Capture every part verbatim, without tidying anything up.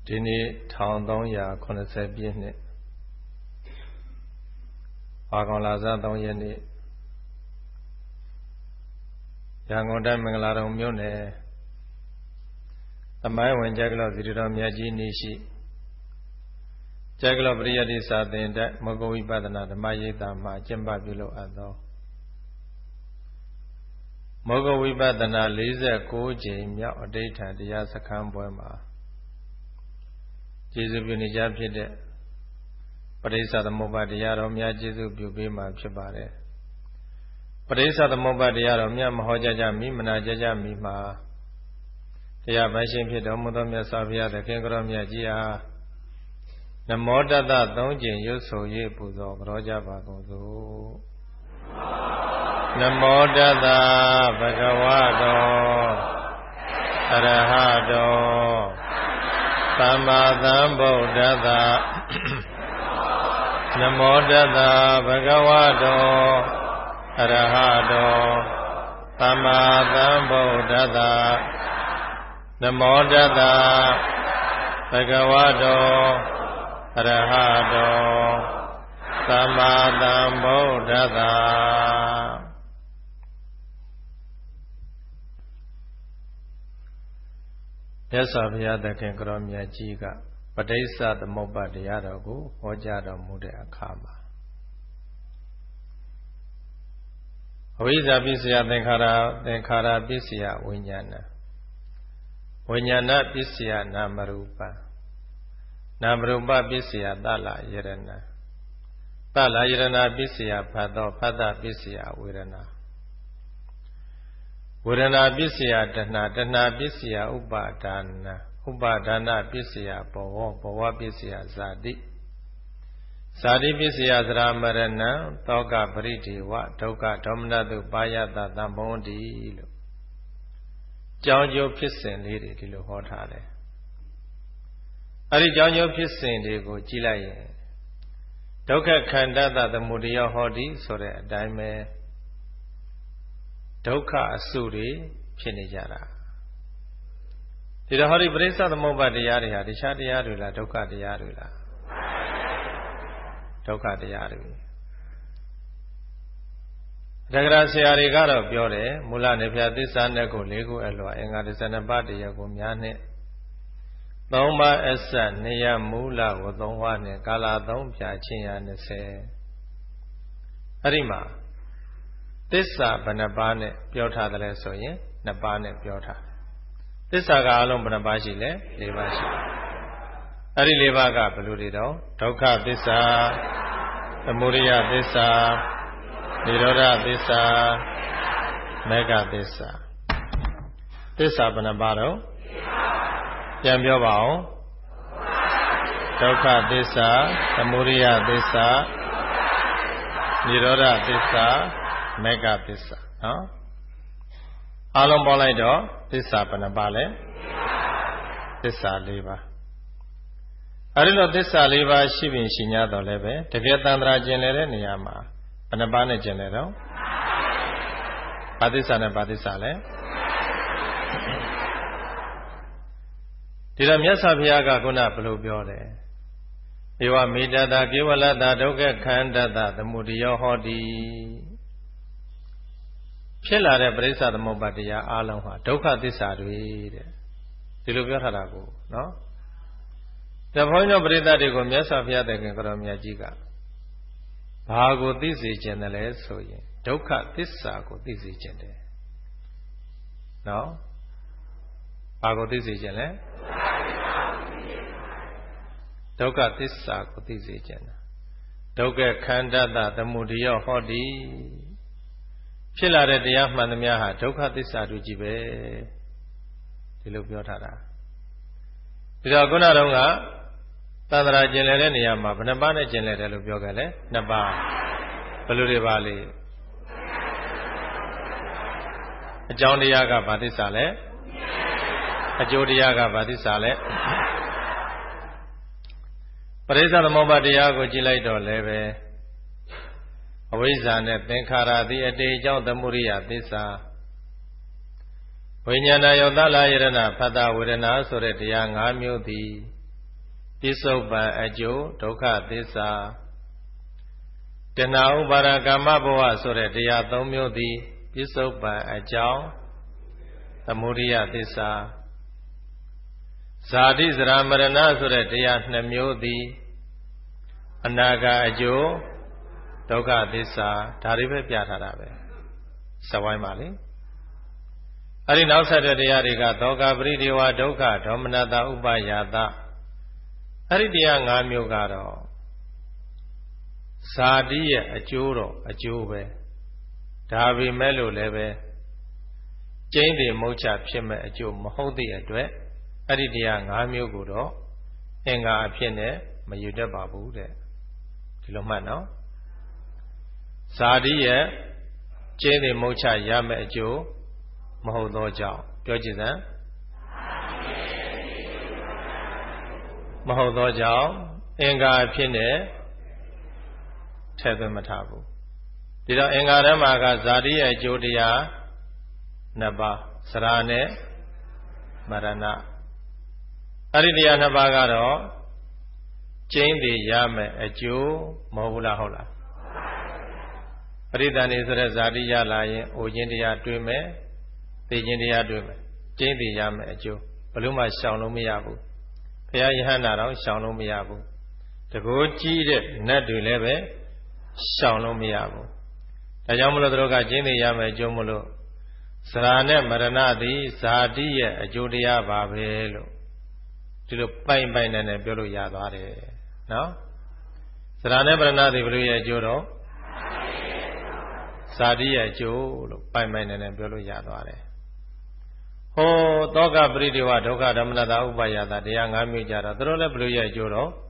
ဒီနေ့one thousand three hundred eightyပြည့်နှစ်အာဂန္လာဇန်threeရက်နေ့ရန်ကုန်တိုင်းမင်္ဂလာတုံမြို့နယ်သမိုင်းဝင်ကျက်ကလောသီရိတော်မြတ်ကြီးနေရှိကျက်ကလောပရိယတ္တိစာသင်တဲ့မဂ္ဂဝိပဿနာဓမ္မရိပ်သာမှာကျင့်ပပြုလုပ်အပ်သောမဂ္ဂဝိပဿနာforty-nineကြိမ်မြောက်အဋိဌာန်တရားစခန်းပွဲမှာကျေးဇူးပြုနေကြဖြစ်တဲ့ပရိစ္ဆသမုပ္ပါတရားတော်များကျေးဇူးပြုပေးမှာဖြစ်ပါတယ်ပရိစ္ဆသမုပ္ပါတရားတော်များမဟောကြားကြမီမနာကြားကြမီမှာတရားပိုင်ရှင်ဖြစ်တော်မူသောမြတ်စွာဘုရားသခင်ကိုရောမြတ်ကြီးအားနမောတတသုံးကြိမ်ရွတ်ဆို၍ပူဇော်ကြောကြပါကုန်စို့နမောတတဘဂဝတောအရဟတောသမ္မာသမ္ဗုဒ္ဓတ္တနမောတတ္တဘဂဝတောအရဟတောသမ္မာသမ္ဗုဒ္ဓတ္တနမောတတ္တဘဂဝတောအရဟတောသမ္မာသမ္ဗုဒ္ဓတ္တမြတ်စွာဘုရားသခင်ကိုရောမြတ်ကြီးကပဋိစ္စသမုပ္ပါတရားတော်ကိုဟောကြားတော်မူတဲ့အခါမှာအဝိဇ္ဇာပစ္စယသင်္ခါရသင်္ခါရပစ္စယဝိညာဏဝိညာဏပစ္စယနာမရူပနာမရူပပစ္စယသလယရဏသလယရဏပစ္စယဖတ်သောဖတ်တပစ္စယဝေဒနာဝေဒနာပစ္စယတဏှာတဏှာပစ္စယဥပါဒါနဥပါဒါနပစ္စယဘောဝဘောဝပစ္စယဇာတိဇာတိပစ္စယသရမရဏံတောကပရိဒေဝဒုက္ခဒေါမနတုပါယတသံဘုံတိလို့ကြောင်းကျိုးဖြစ်စဉ်လေးတွေဒီလိုဟောထားတယ်အဲ့ဒီကြောင်းကျိုးဖြစ်စဉ်တွေကိုကြည့်လိုက်ရင်ဒုက္ခခန္ဓာတသမုဒယဟောတိဆိုတဲ့အတိုင်းပဲဒုက္ခအစုတွေဖြစ်နေကြတာဒီတော့ဟောဒီပရိစ္ဆသမုပ္ပါတရားတွေဟာတခြားတရားတွေလားဒုက္ခတရားတွေလားဒုက္ခတရားတွေတက္ကရာဆရာတွေကတော့ပြောတယ်မူလနေပြသစ္စာနဲ့ကို၄ခုအလွာအင်္ဂါtwelveပါးတရားကိုများနဲ့သုံးပါးအစနေရမူလကိုသုံးပါးနဲ့ကာလသုံးဖြာချင်းရtwentyအဲ့ဒီမှာသစ္စာဘယ်နှပါးနဲ့ပြောထားတယ်လဲဆိုရင်twoပါးနဲ့ပြောထားသစ္စာကအလုံးဘယ်နှပါးရှိလဲfourပါးရှိအဲ့ဒီfourပါးကဘယ်လိုတွေတော့ဒုက္ခသစ္စာသမုဒယသစ္စာនិရောဓသစ္စာမဂ္ဂသစ္စာသစ္စာဘယ်နှပါးတော့ပြန်ပြောပါအောင်ဒုက္ခသစ္စာသမုဒယသစ္စာនិရောဓသစ္စာမဂ္ဂသစ္စာနော်အလုံးပေါင်းလိုက်တော့သစ္စာဘယ်နှပါလဲသစ္စာfourပါးအဲဒီလိုသစ္စာfourပါးရှိပင်ရှိ냐တော့လည်းပဲတကယ်တန်ត្រာကျင်လည်တဲ့နေရာမှာဘယ်နှပါးနဲ့ကျင်လဲတော့ဘာသစ္စာနဲ့ဘာသစ္စာလဲဒီတော့မြတ်စွာဘုရားကခုနဘယ်လိုပြောလဲဧဝမေတ္တာကေဝလတ္တဒုက္ခခန္ဓတ္တသမုဒယဟောတိဖြစ်လာတဲ့ပရိစ္ဆသမုပ္ပါတရားအလုံးဟာဒုက္ခသစ္စာတွေတဲ့ဒီလိုပြောထားတာကိုနော်ဒါဘုန်းကြီးတို့ပရိသတ်တွေကိုမြတ်စွာဘုရားသခင်ကိုရောမြတ်ကြီးကဘာကိုသိစေခြင်းတယ်လဲဆိုရင်ဒုက္ခသစ္စာကိုသိစေခြင်းတယ်နော်ဘာကိုသိစေခြင်းလဲဒုက္ခသစ္စာကိုသိစေခြင်းတာဒုက္ခခန္ဓတသမုဒယဟောတိဖြစ်လာတဲ့တရားမှန်သမျှဟာဒုက္ခသစ္စာတွေကြီးပဲဒီလိုပြောထားတာဒီတော့ခုနတုန်းကသန္တရာကျင်လည်တဲ့နေရာမှာဘယ်နှပါးနဲ့ကျင်လည်တယ်လို့ပြောခဲ့လဲtwoပါးဘယ်လိုတွေပါလဲအကြောင်းတရားကဘာသစ္စာလဲအကျိုးတရားကဘာသစ္စာလဲပရိစ္ဆသမုပ္ပါတရားကိုကြည့်လိုက်တော့လည်းပဲအဝိဇ္ဇာနဲ့သင်္ခါရသည်အတေအကြောင်းသမုဒိယသစ္စာဝိညာဏယောသလယရဏဖတ်တာဝေဒနာဆိုတဲ့တရား၅မျိုးသည်ပိစုပန်အကျိုးဒုက္ခသစ္စာတဏှာဥပါဒကာမဘဝဆိုတဲ့တရားသုံးမျိုးသည်ပိစုပန်အကြောင်းသမုဒိယသစ္စာဇာတိဇရာမရဏဆိုတဲ့တရားနှစ်မျိုးသည်အနာဂတ်အကျိုးဒုက္ခသစ္စာဒါတွေပဲပြထားတာပဲစဝိုင်းပါလေအဲ့ဒီနောက်ဆက်တဲ့တရားတွေကသောကပရိဒေဝဒုက္ခဒေါမနတဥပယတအဲ့ဒီတရား၅မျိုးကတော့ဇာတိရဲ့အကျိုးတော့အကျိုးပဲဒါပေမဲ့လို့လည်းပဲကျိန်းတည်မုတ်ချဖြစ်မဲ့အကျိုးမဟုတ်တဲ့အတွက်အဲ့ဒီတရား၅မျိုးကိုတော့အင်္ဂါအဖြစ်နဲ့မယူတတ်ပါဘူးတဲ့ဒီလိုမှတ်နော်ဇာတိရဲ့ကျိန်းတည်မုတ်ချရမဲ့အကျိုးမဟုတ်သောကြောင့်ပြောကြည့်စမ်းမဟုတ်သောကြောင့်အင်္ဂါအဖြစ်နဲ့ထည့်သွင်းမထားဘူးဒီတော့အင်္ဂါဓမ္မကဇာတိရဲ့အကျိုးတရားနှစ်ပါးစရာနဲ့မရဏအဲ့ဒီတရားနှစ်ပါးကတော့ကျိန်းတည်ရမယ်အကျိုးမဟုတ်ဘူးလားဟုတ်လားပရိသန္တိဆိုတဲ့ဇာတိရလာရင်အိုခြင်းတရားတွေ့မယ်သိခြင်းတရားတွေ့မယ်ကျိန်းတည်ရမယ်အကျိုးဘယ်လို့မှရှောင်လို့မရဘူးဘုရားယဟန္တာတော့ရှောင်လို့မရဘူးတကိုးကြီးတဲ့နတ်တွေလည်းပဲရှောင်လို့မရဘူးဒါကြောင့်မလို့တို့ကကျင့်သိရမယ်အကျိုးမလို့စရာနဲ့မရဏသည်ဇာတိရဲ့အကျိုးတရားပါပဲလို့ဒီလိုပိုင်ပိုင်နဲ့နဲ့ပြောလို့ရသွားတယ်နော်စရာနဲ့မရဏသည်ဘယ်လိုရဲ့အကျိုးတော့ဇာတိရဲ့အကျိုးလို့ပိုင်ပိုင်နဲ့နဲ့ပြောလို့ရသွားတယ်ဟောသောကပရိဒေဝဒုက္ခဓမ္မနတဥပယတတရား၅မျိုးကြတော့တို့လည်းဘယ်လိုရဲ့အကျိုးတော့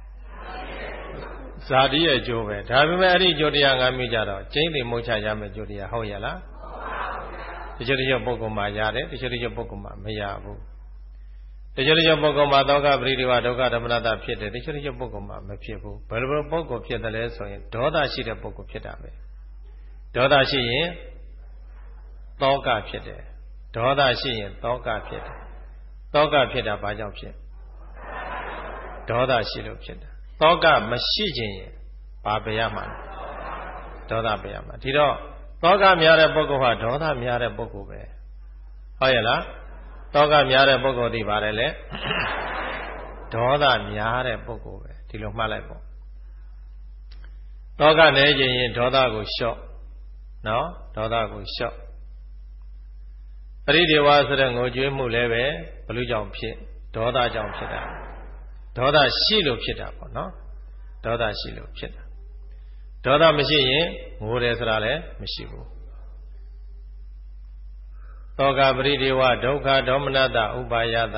ဇာတိရဲ့အကျိုးပဲဒါပေမဲ့အဲ့ဒီအကျိုးတရား၅မျိုးကြတော့ကျိန်းသိမုတ်ချရမယ်အကျိုးတရားဟုတ်ရလားတချို့တချို့ပုဂ္ဂိုလ်မှာရတယ်တချို့တချို့ပုဂ္ဂိုလ်မှာမရဘူးတချို့တချို့ပုဂ္ဂိုလ်မှာသောကပရိဒေဝဒုက္ခဓမ္မနတဖြစ်တယ်တချို့တချို့ပုဂ္ဂိုလ်မှာမဖြစ်ဘူးဘယ်လိုပုဂ္ဂိုလ်ဖြစ်တယ်လဲဆိုရင်ဒေါသရှိတဲ့ပုဂ္ဂိုလ်ဖြစ်တာပဲဒေါသရှိရင်သောကဖြစ်တယ်ဒေါသရှိရင်သောကဖြစ်တယ်သောကဖြစ်တာဘာကြောင့်ဖြစ်ဒေါသရှိလို့ဖြစ်တာသောကမရှိခြင်းရင်ဘာပဲရမှာဒေါသပဲရမှာဒီတော့သောကများတဲ့ပုဂ္ဂိုလ်ဟာဒေါသများတဲ့ပုဂ္ဂိုလ်ပဲဟုတ်ရဲ့လားသောကများတဲ့ပုဂ္ဂိုလ်ဒီပါတယ်လေဒေါသများတဲ့ပုဂ္ဂိုလ်ပဲဒီလိုမှတ်လိုက်ပေါ့သောကနေခြင်းရင်ဒေါသကိုလျှော့နော်ဒေါသကိုလျှော့ပရိဒေဝဆိုတဲ့ငိုကြွေးမှုလည်းပဲဘလူကြောင့်ဖြစ်ဒေါသကြောင့်ဖြစ်တာဒေါသရှိလို့ဖြစ်တာပေါ့နော်ဒေါသရှိလို့ဖြစ်တာဒေါသမရှိရင်ငိုတယ်ဆိုတာလည်းမရှိဘူးသောကပရိဒေဝဒုက္ခဒေါမနတဥပါယတ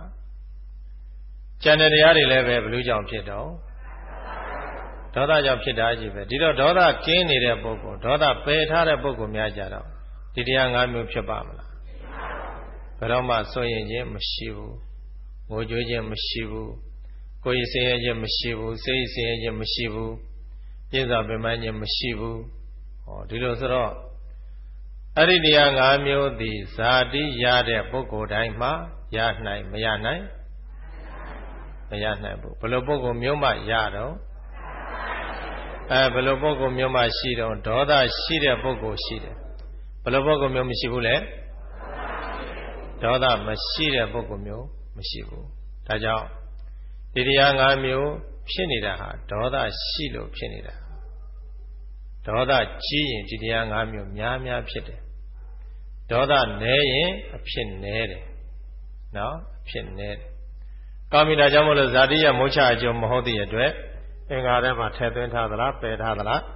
ကျန်တဲ့တရားတွေလည်းပဲဘလူကြောင့်ဖြစ်တော့ဒေါသကြောင့်ဖြစ်တာကြီးပဲဒီတော့ဒေါသကင်းနေတဲ့ပုဂ္ဂိုလ်ဒေါသပယ်ထားတဲ့ပုဂ္ဂိုလ်များကြတော့ဒီတရား၅မျိုးဖြစ်ပါမလားဘယ်တော့မှစိုးရင်ခြင်းမရှိဘူးငိုကြွေးခြင်းမရှိဘူးကိုယ်ရည်ဆင်းရဲခြင်းမရှိဘူးစိတ်ဆင်းရဲခြင်းမရှိဘူးပြည့်စုံပင်ပန်းခြင်းမရှိဘူးဟောဒီလိုဆိုတော့အဲ့ဒီတရား၅မျိုးသည်ဇာတိရတဲ့ပုဂ္ဂိုလ်တိုင်းမှာရနိုင်မရနိုင်မရနိုင်ဘူးဘယ်လိုပုဂ္ဂိုလ်မျိုးမှရတော့အဲဘယ်လိုပုဂ္ဂိုလ်မျိုးမှရှိတော့ဒေါသရှိတဲ့ပုဂ္ဂိုလ်ရှိတယ်ဘယ်လိုပုဂ္ဂိုလ်မျိုးမရှိဘူးလဲဒေါသမရှိတဲ့ပုဂ္ဂိုလ်မျိုးမရှိဘူးဒါကြောင့်ဒီတရား၅မျိုးဖြစ်နေတာဟာဒေါသရှိလို့ဖြစ်နေတာဒေါသကြီးရင်ဒီတရား၅မျိုးများများဖြစ်တယ်ဒေါသနည်းရင်အဖြစ်နည်းတယ်နော်အဖြစ်နည်းတယ်ကောင်းပြီဒါကြောင့်မို့လို့ဇာတိယမုတ်ချအကျိုးမဟုတ်တဲ့အတွက်အင်္ဂါထဲမှာထည့်သွင်းထားသလားပယ်ထားသလား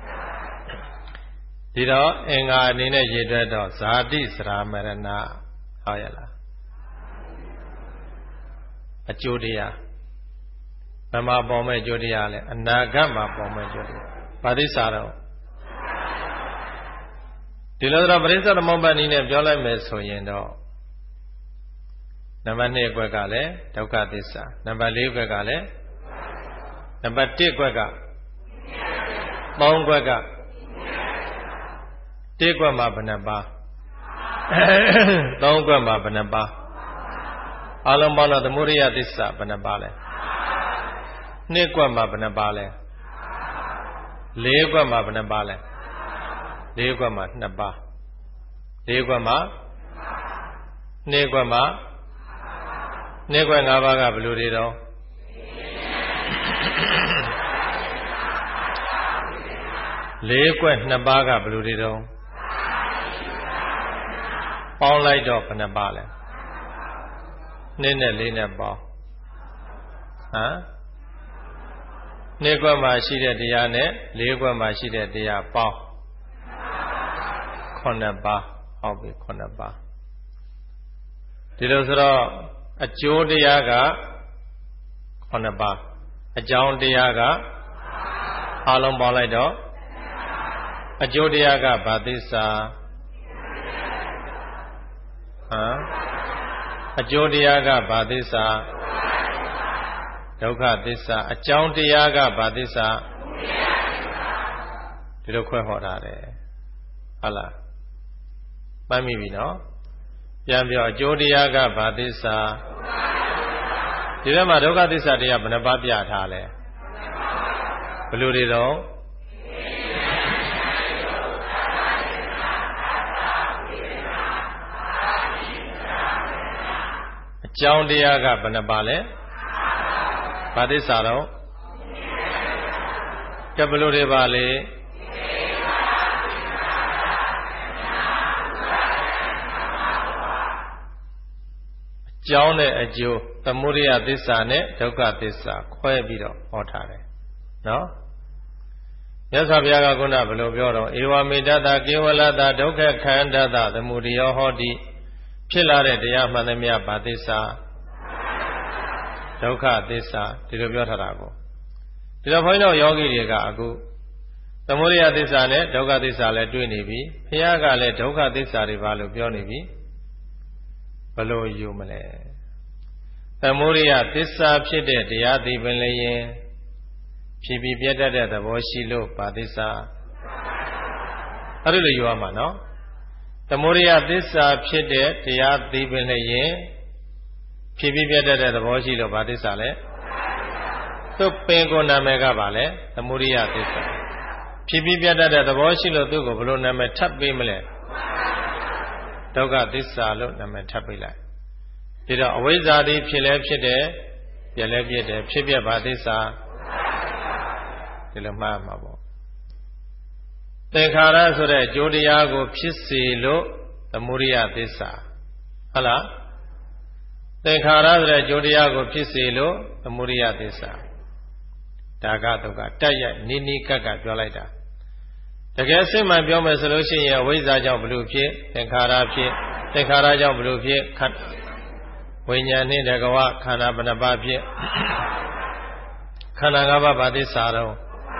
ဒီတော့အင်္ဂါအနေနဲ့ရည်တွက်တော့ဇာတိစရာမရဏဟုတ်ရလားအကျိုးတရားဘယ်မှာပေါ်မဲ့အကျိုးတရားလဲအနာဂတ်မှာပေါ်မဲ့အကျိုးတရားဘာသစ္စာတော့ဒီလိုတော့ပရိစ္ဆေသမုပ္ပါဒ်နည်းနဲ့ပြောလိုက်မယ်ဆိုရင်တော့နံပါတ်၂အကွက်ကလည်းဒုက္ခသစ္စာနံပါတ်၄အကွက်ကလည်းနံပါတ်၁အကွက်က၃အကွက်က၁အကွက်မှာဘယ်နှပါ၃အကွက်မှာဘယ်နှပါအလုံးပေါင်းတော့သမုဒိယသစ္စာဘယ်နှပါလဲနှစ်ကွက်မှာဘယ်နှပါလဲလေးကွက်မှာဘယ်နှပါလဲလေးကွက်မှာနှစ်ပါလေးကွက်မှာနှစ်ကွက်မှာနှစ်ကွက်ငါးပါးကဘယ်လိုတွေတော့လေးကွက်နှစ်ပါးကဘယ်လိုတွေတော့ပေါင်းလိုက်တော့ဘယ်နှပါလဲနှစ်နဲ့လေးနဲ့ပေါင်းဟမ်နှစ်ကွက်မှာရှိတဲ့တရားနဲ့လေးကွက်မှာရှိတဲ့တရားပေါင်းခုနှစ်ပါးဟုတ်ပြီခုနှစ်ပါးဒီလိုဆိုတော့အကျိုးတရားကခုနှစ်ပါးအကြောင်းတရားကအလုံးပေါင်းလိုက်တော့အကျိုးတရားကဘာသစ္စာဟမ်အကျိုးတရားကဘာသစ္စာဒုက္ခသစ္စာအကြောင်းတရားကဘာသစ္စာဒီလိုခွဲဟောတာတယ်ဟုတ်လားမှတ်မိပြီနော်ပြန်ပြောအကျိုးတရားကဘာသစ္စာဒီထဲမှာဒုက္ခသစ္စာတရားဘယ်နှပါးပြထားလဲဘယ်လိုတွေတော့အကြောင်းတရားကဘယ်နှပါလဲဘာသစ္စာတော့ကဲဘယ်လိုတွေပါလဲအကြောင်းနဲ့အကျိုးသမုဒယသစ္စာနဲ့ဒုက္ခသစ္စာခွဲပြီးတော့ဟောထားတယ်နော်မြတ်စွာဘုရားကခုနဘယ်လိုပြောတော့ဧဝမေတ္တကေဝလတဒုက္ခခန္ဓတသမုဒယောဟောတိဖြစ်လာတဲ့တရားမှန်သမျှဘာသစ္စာဒုက္ခသစ္စာဒီလိုပြောထားတာကိုဒီတော့ဘုန်းကြီးတို့ယောဂီတွေကအခုသမုဒယသစ္စာနဲ့ဒုက္ခသစ္စာလည်းတွေ့နေပြီဘုရားကလည်းဒုက္ခသစ္စာတွေပါလို့ပြောနေပြီဘယ်လိုယူမလဲသမုဒယသစ္စာဖြစ်တဲ့တရားသိပင်လည်းရင်ဖြစ်ပြီးပြတ်တတ်တဲ့သဘောရှိလို့ဘာသစ္စာအဲ့လိုယူရမှာနော်သမုဒယသစ္စာဖြစ်တဲ့တရားသိပင်လည်းရင်ဖြစ်ပြီးပြတ်တတ်တဲ့သဘောရှိလို့ဘာသစ္စာလဲသူ့ပင်ကိုနာမည်ကပါလဲသမုဒယသစ္စာဖြစ်ပြီးပြတ်တတ်တဲ့သဘောရှိလို့သူ့ကိုဘယ်လိုနာမည်ထပ်ပေးမလဲဒုက္ခသစ္စာလို့နာမည်ထပ်ပေးလိုက်ဒီတော့အဝိဇ္ဇာတိဖြစ်လဲဖြစ်တယ်ပြက်လဲပြက်တယ်ဖြစ်ပြဘာသစ္စာဒီလိုမှားမှာပေါ့သင်္ခါရဆိုတဲ့အကျိုးတရားကိုဖြစ်စေလို့သမုဒယသစ္စာဟုတ်လားသင်္ခါရဆိုတဲ့အကျိုးတရားကိုဖြစ်စေလို့သမုဒယသစ္စာဒါကဒုက္ခတက်ရိုက်နိနိကကပြောလိုက်တာတကယ်စစ်မှန်ပြောမယ်ဆိုလို့ရှိရင်အဝိဇ္ဇာကြောင့်ဘလို့ဖြစ်သင်္ခါရဖြစ်သင်္ခါရကြောင့်ဘလို့ဖြစ်ဝိညာဉ်နှင့်တကဝခန္ဓာဘယ်နှပါးဖြစ်ခန္ဓာ၅ပါးဘာသစ္စာတော့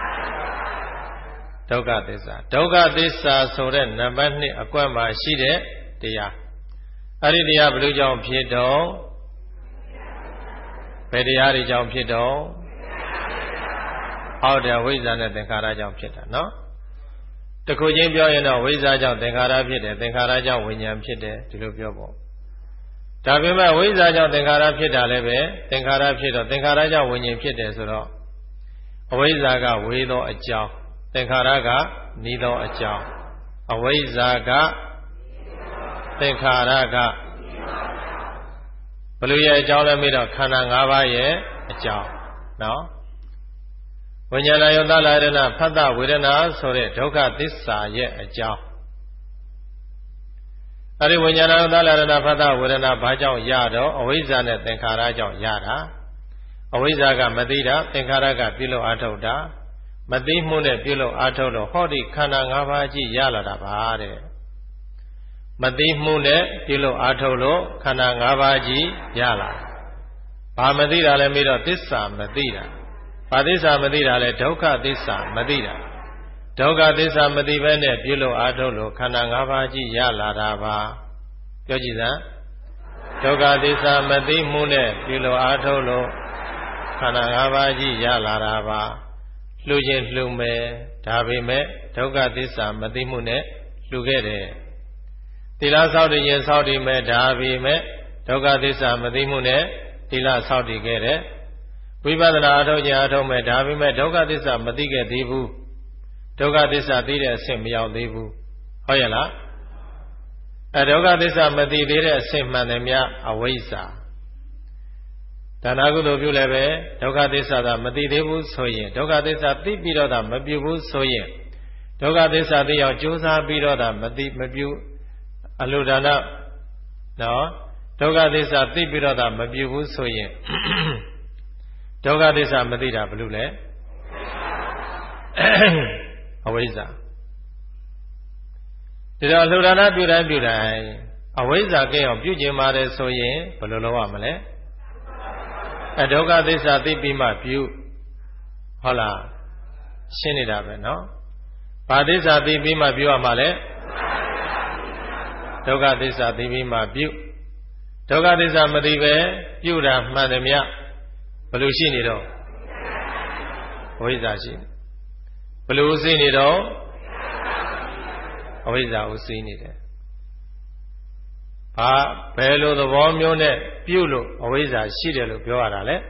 ဒုက္ခသစ္စာဒုက္ခသစ္စာဆိုတဲ့နံပါတ်နှစ်အကွက်မှာရှိတဲ့တရားအဲ့ဒီတရားဘယ်လိုကြောင့်ဖြစ်တော့ဘယ်တရားတွေကြောင့်ဖြစ်တော့ဟောတယ်ဝိဇ္ဇာနဲ့သင်္ခါရကြောင့်ဖြစ်တာနော်တခုချင်းပြောရင်တော့ဝိဇ္ဇာကြောင့်သင်္ခါရဖြစ်တယ်သင်္ခါရကြောင့်ဝိညာဉ်ဖြစ်တယ်ဒီလိုပြောပေါ့ဒါပေမဲ့ဝိဇ္ဇာကြောင့်သင်္ခါရဖြစ်တာလည်းပဲသင်္ခါရဖြစ်တော့သင်္ခါရကြောင့်ဝိညာဉ်ဖြစ်တယ်ဆိုတော့အဝိဇ္ဇာကဝေသောအကြောင်းသင်္ခါရကနီးသောအကြောင်းအဝိဇ္ဇာကသင်္ခါရကဘယ်လိုရဲ့အကြောင်းလဲမေးတော့ခန္ဓာ၅ပါးရဲ့အကြောင်းနော်ဝိညာဏယောသလာရဏဖတ်တဝေဒနာဆိုတဲ့ဒုက္ခသစ္စာရဲ့အကြောင်းအဲဒီဝိညာဏယောသလာရဏဖတ်တဝေဒနာဘာကြောင့်ရတော့အဝိဇ္ဇာနဲ့သင်္ခါရကြောင့်ရတာအဝိဇ္ဇာကမသိတာသင်္ခါရကပြုလို့အာထုတ်တာမသိမှုနဲ့ပြုလို့အာထုတ်လို့ဟောဒီခန္ဓာ၅ပါးကြီးရလာတာပါတဲ့မသိမှုနဲ့ပြုလို့အာထုတ်လို့ခန္ဓာ၅ပါးကြီးရလာဘာမသိတာလဲမေးတော့သစ္စာမသိတာဘာသစ္စာမသိတာလဲဒုက္ခသစ္စာမသိတာဒုက္ခသစ္စာမသိဘဲနဲ့ပြုလို့အာထုတ်လို့ခန္ဓာ၅ပါးကြီးရလာတာပါပြောကြည့်စမ်းဒုက္ခသစ္စာမသိမှုနဲ့ပြုလို့အာထုတ်လို့ခန္ဓာ၅ပါးကြီးရလာတာပါလှူခြင်းလှူမယ်ဒါပေမဲ့ဒုက္ခသစ္စာမသိမှုနဲ့လှူခဲ့တယ်သီလဆောက်တည်ရင်ဆောက်တည်မယ်ဒါပေမဲ့ဒုက္ခသစ္စာမသိမှုနဲ့သီလဆောက်တည်ခဲ့တယ်ဝိပဿနာအထုတ်ခြင်းအထုတ်မဲ့ဒါပေမဲ့ဒုက္ခသစ္စာမသိခဲ့သေးဘူးဒုက္ခသစ္စာသိတဲ့အဆင့်မရောက်သေးဘူးဟုတ်ရဲ့လားအဲဒုက္ခသစ္စာမသိသေးတဲ့အဆင့်မှန်တယ်များအဝိဇ္ဇာဒါနကုသိုလ်ပြုလည်းပဲဒုက္ခသစ္စာသာမသိသေးဘူးဆိုရင်ဒုက္ခသစ္စာသိပြီးတော့သာမပြုဘူးဆိုရင်ဒုက္ခသစ္စာသိအောင်ကြိုးစားပြီးတော့သာမသိမပြုအလိုဒါနနော်ဒုက္ခသစ္စာသိပြီးတော့သာမပြုဘူးဆိုရင်ဒုက္ခသစ္စာမသိတာဘယ်လိုလဲအဝိဇ္ဇာဒီတော့လှူဒါနပြုတိုင်းပြုတိုင်းအဝိဇ္ဇာကင်းအောင်ပြုကျင်ပါတယ်ဆိုရင်ဘယ်လိုလုပ်ရမလဲအဒုက္ခသစ္စာသိပြီးမှပြုဟုတ်လားရှင်းနေတာပဲနော်ဘာသစ္စာသိပြီးမှပြုရမှာလဲဒုက္ခသစ္စာသိပြီးမှပြုဒုက္ခသစ္စာမသိပဲပြုတာမှန်တယ်မြတ်ဘယ်လိုရှိနေတော့အဝိဇ္ဇာရှိဘယ်လိုသိနေတော့အဝိဇ္ဇာကိုသိနေတယ်ဘာဘယ်လိုသဘောမျိုးနဲ့ပြုလို့အဝိဇ္ဇာရှိတယ်လို့ပြောရတာလဲ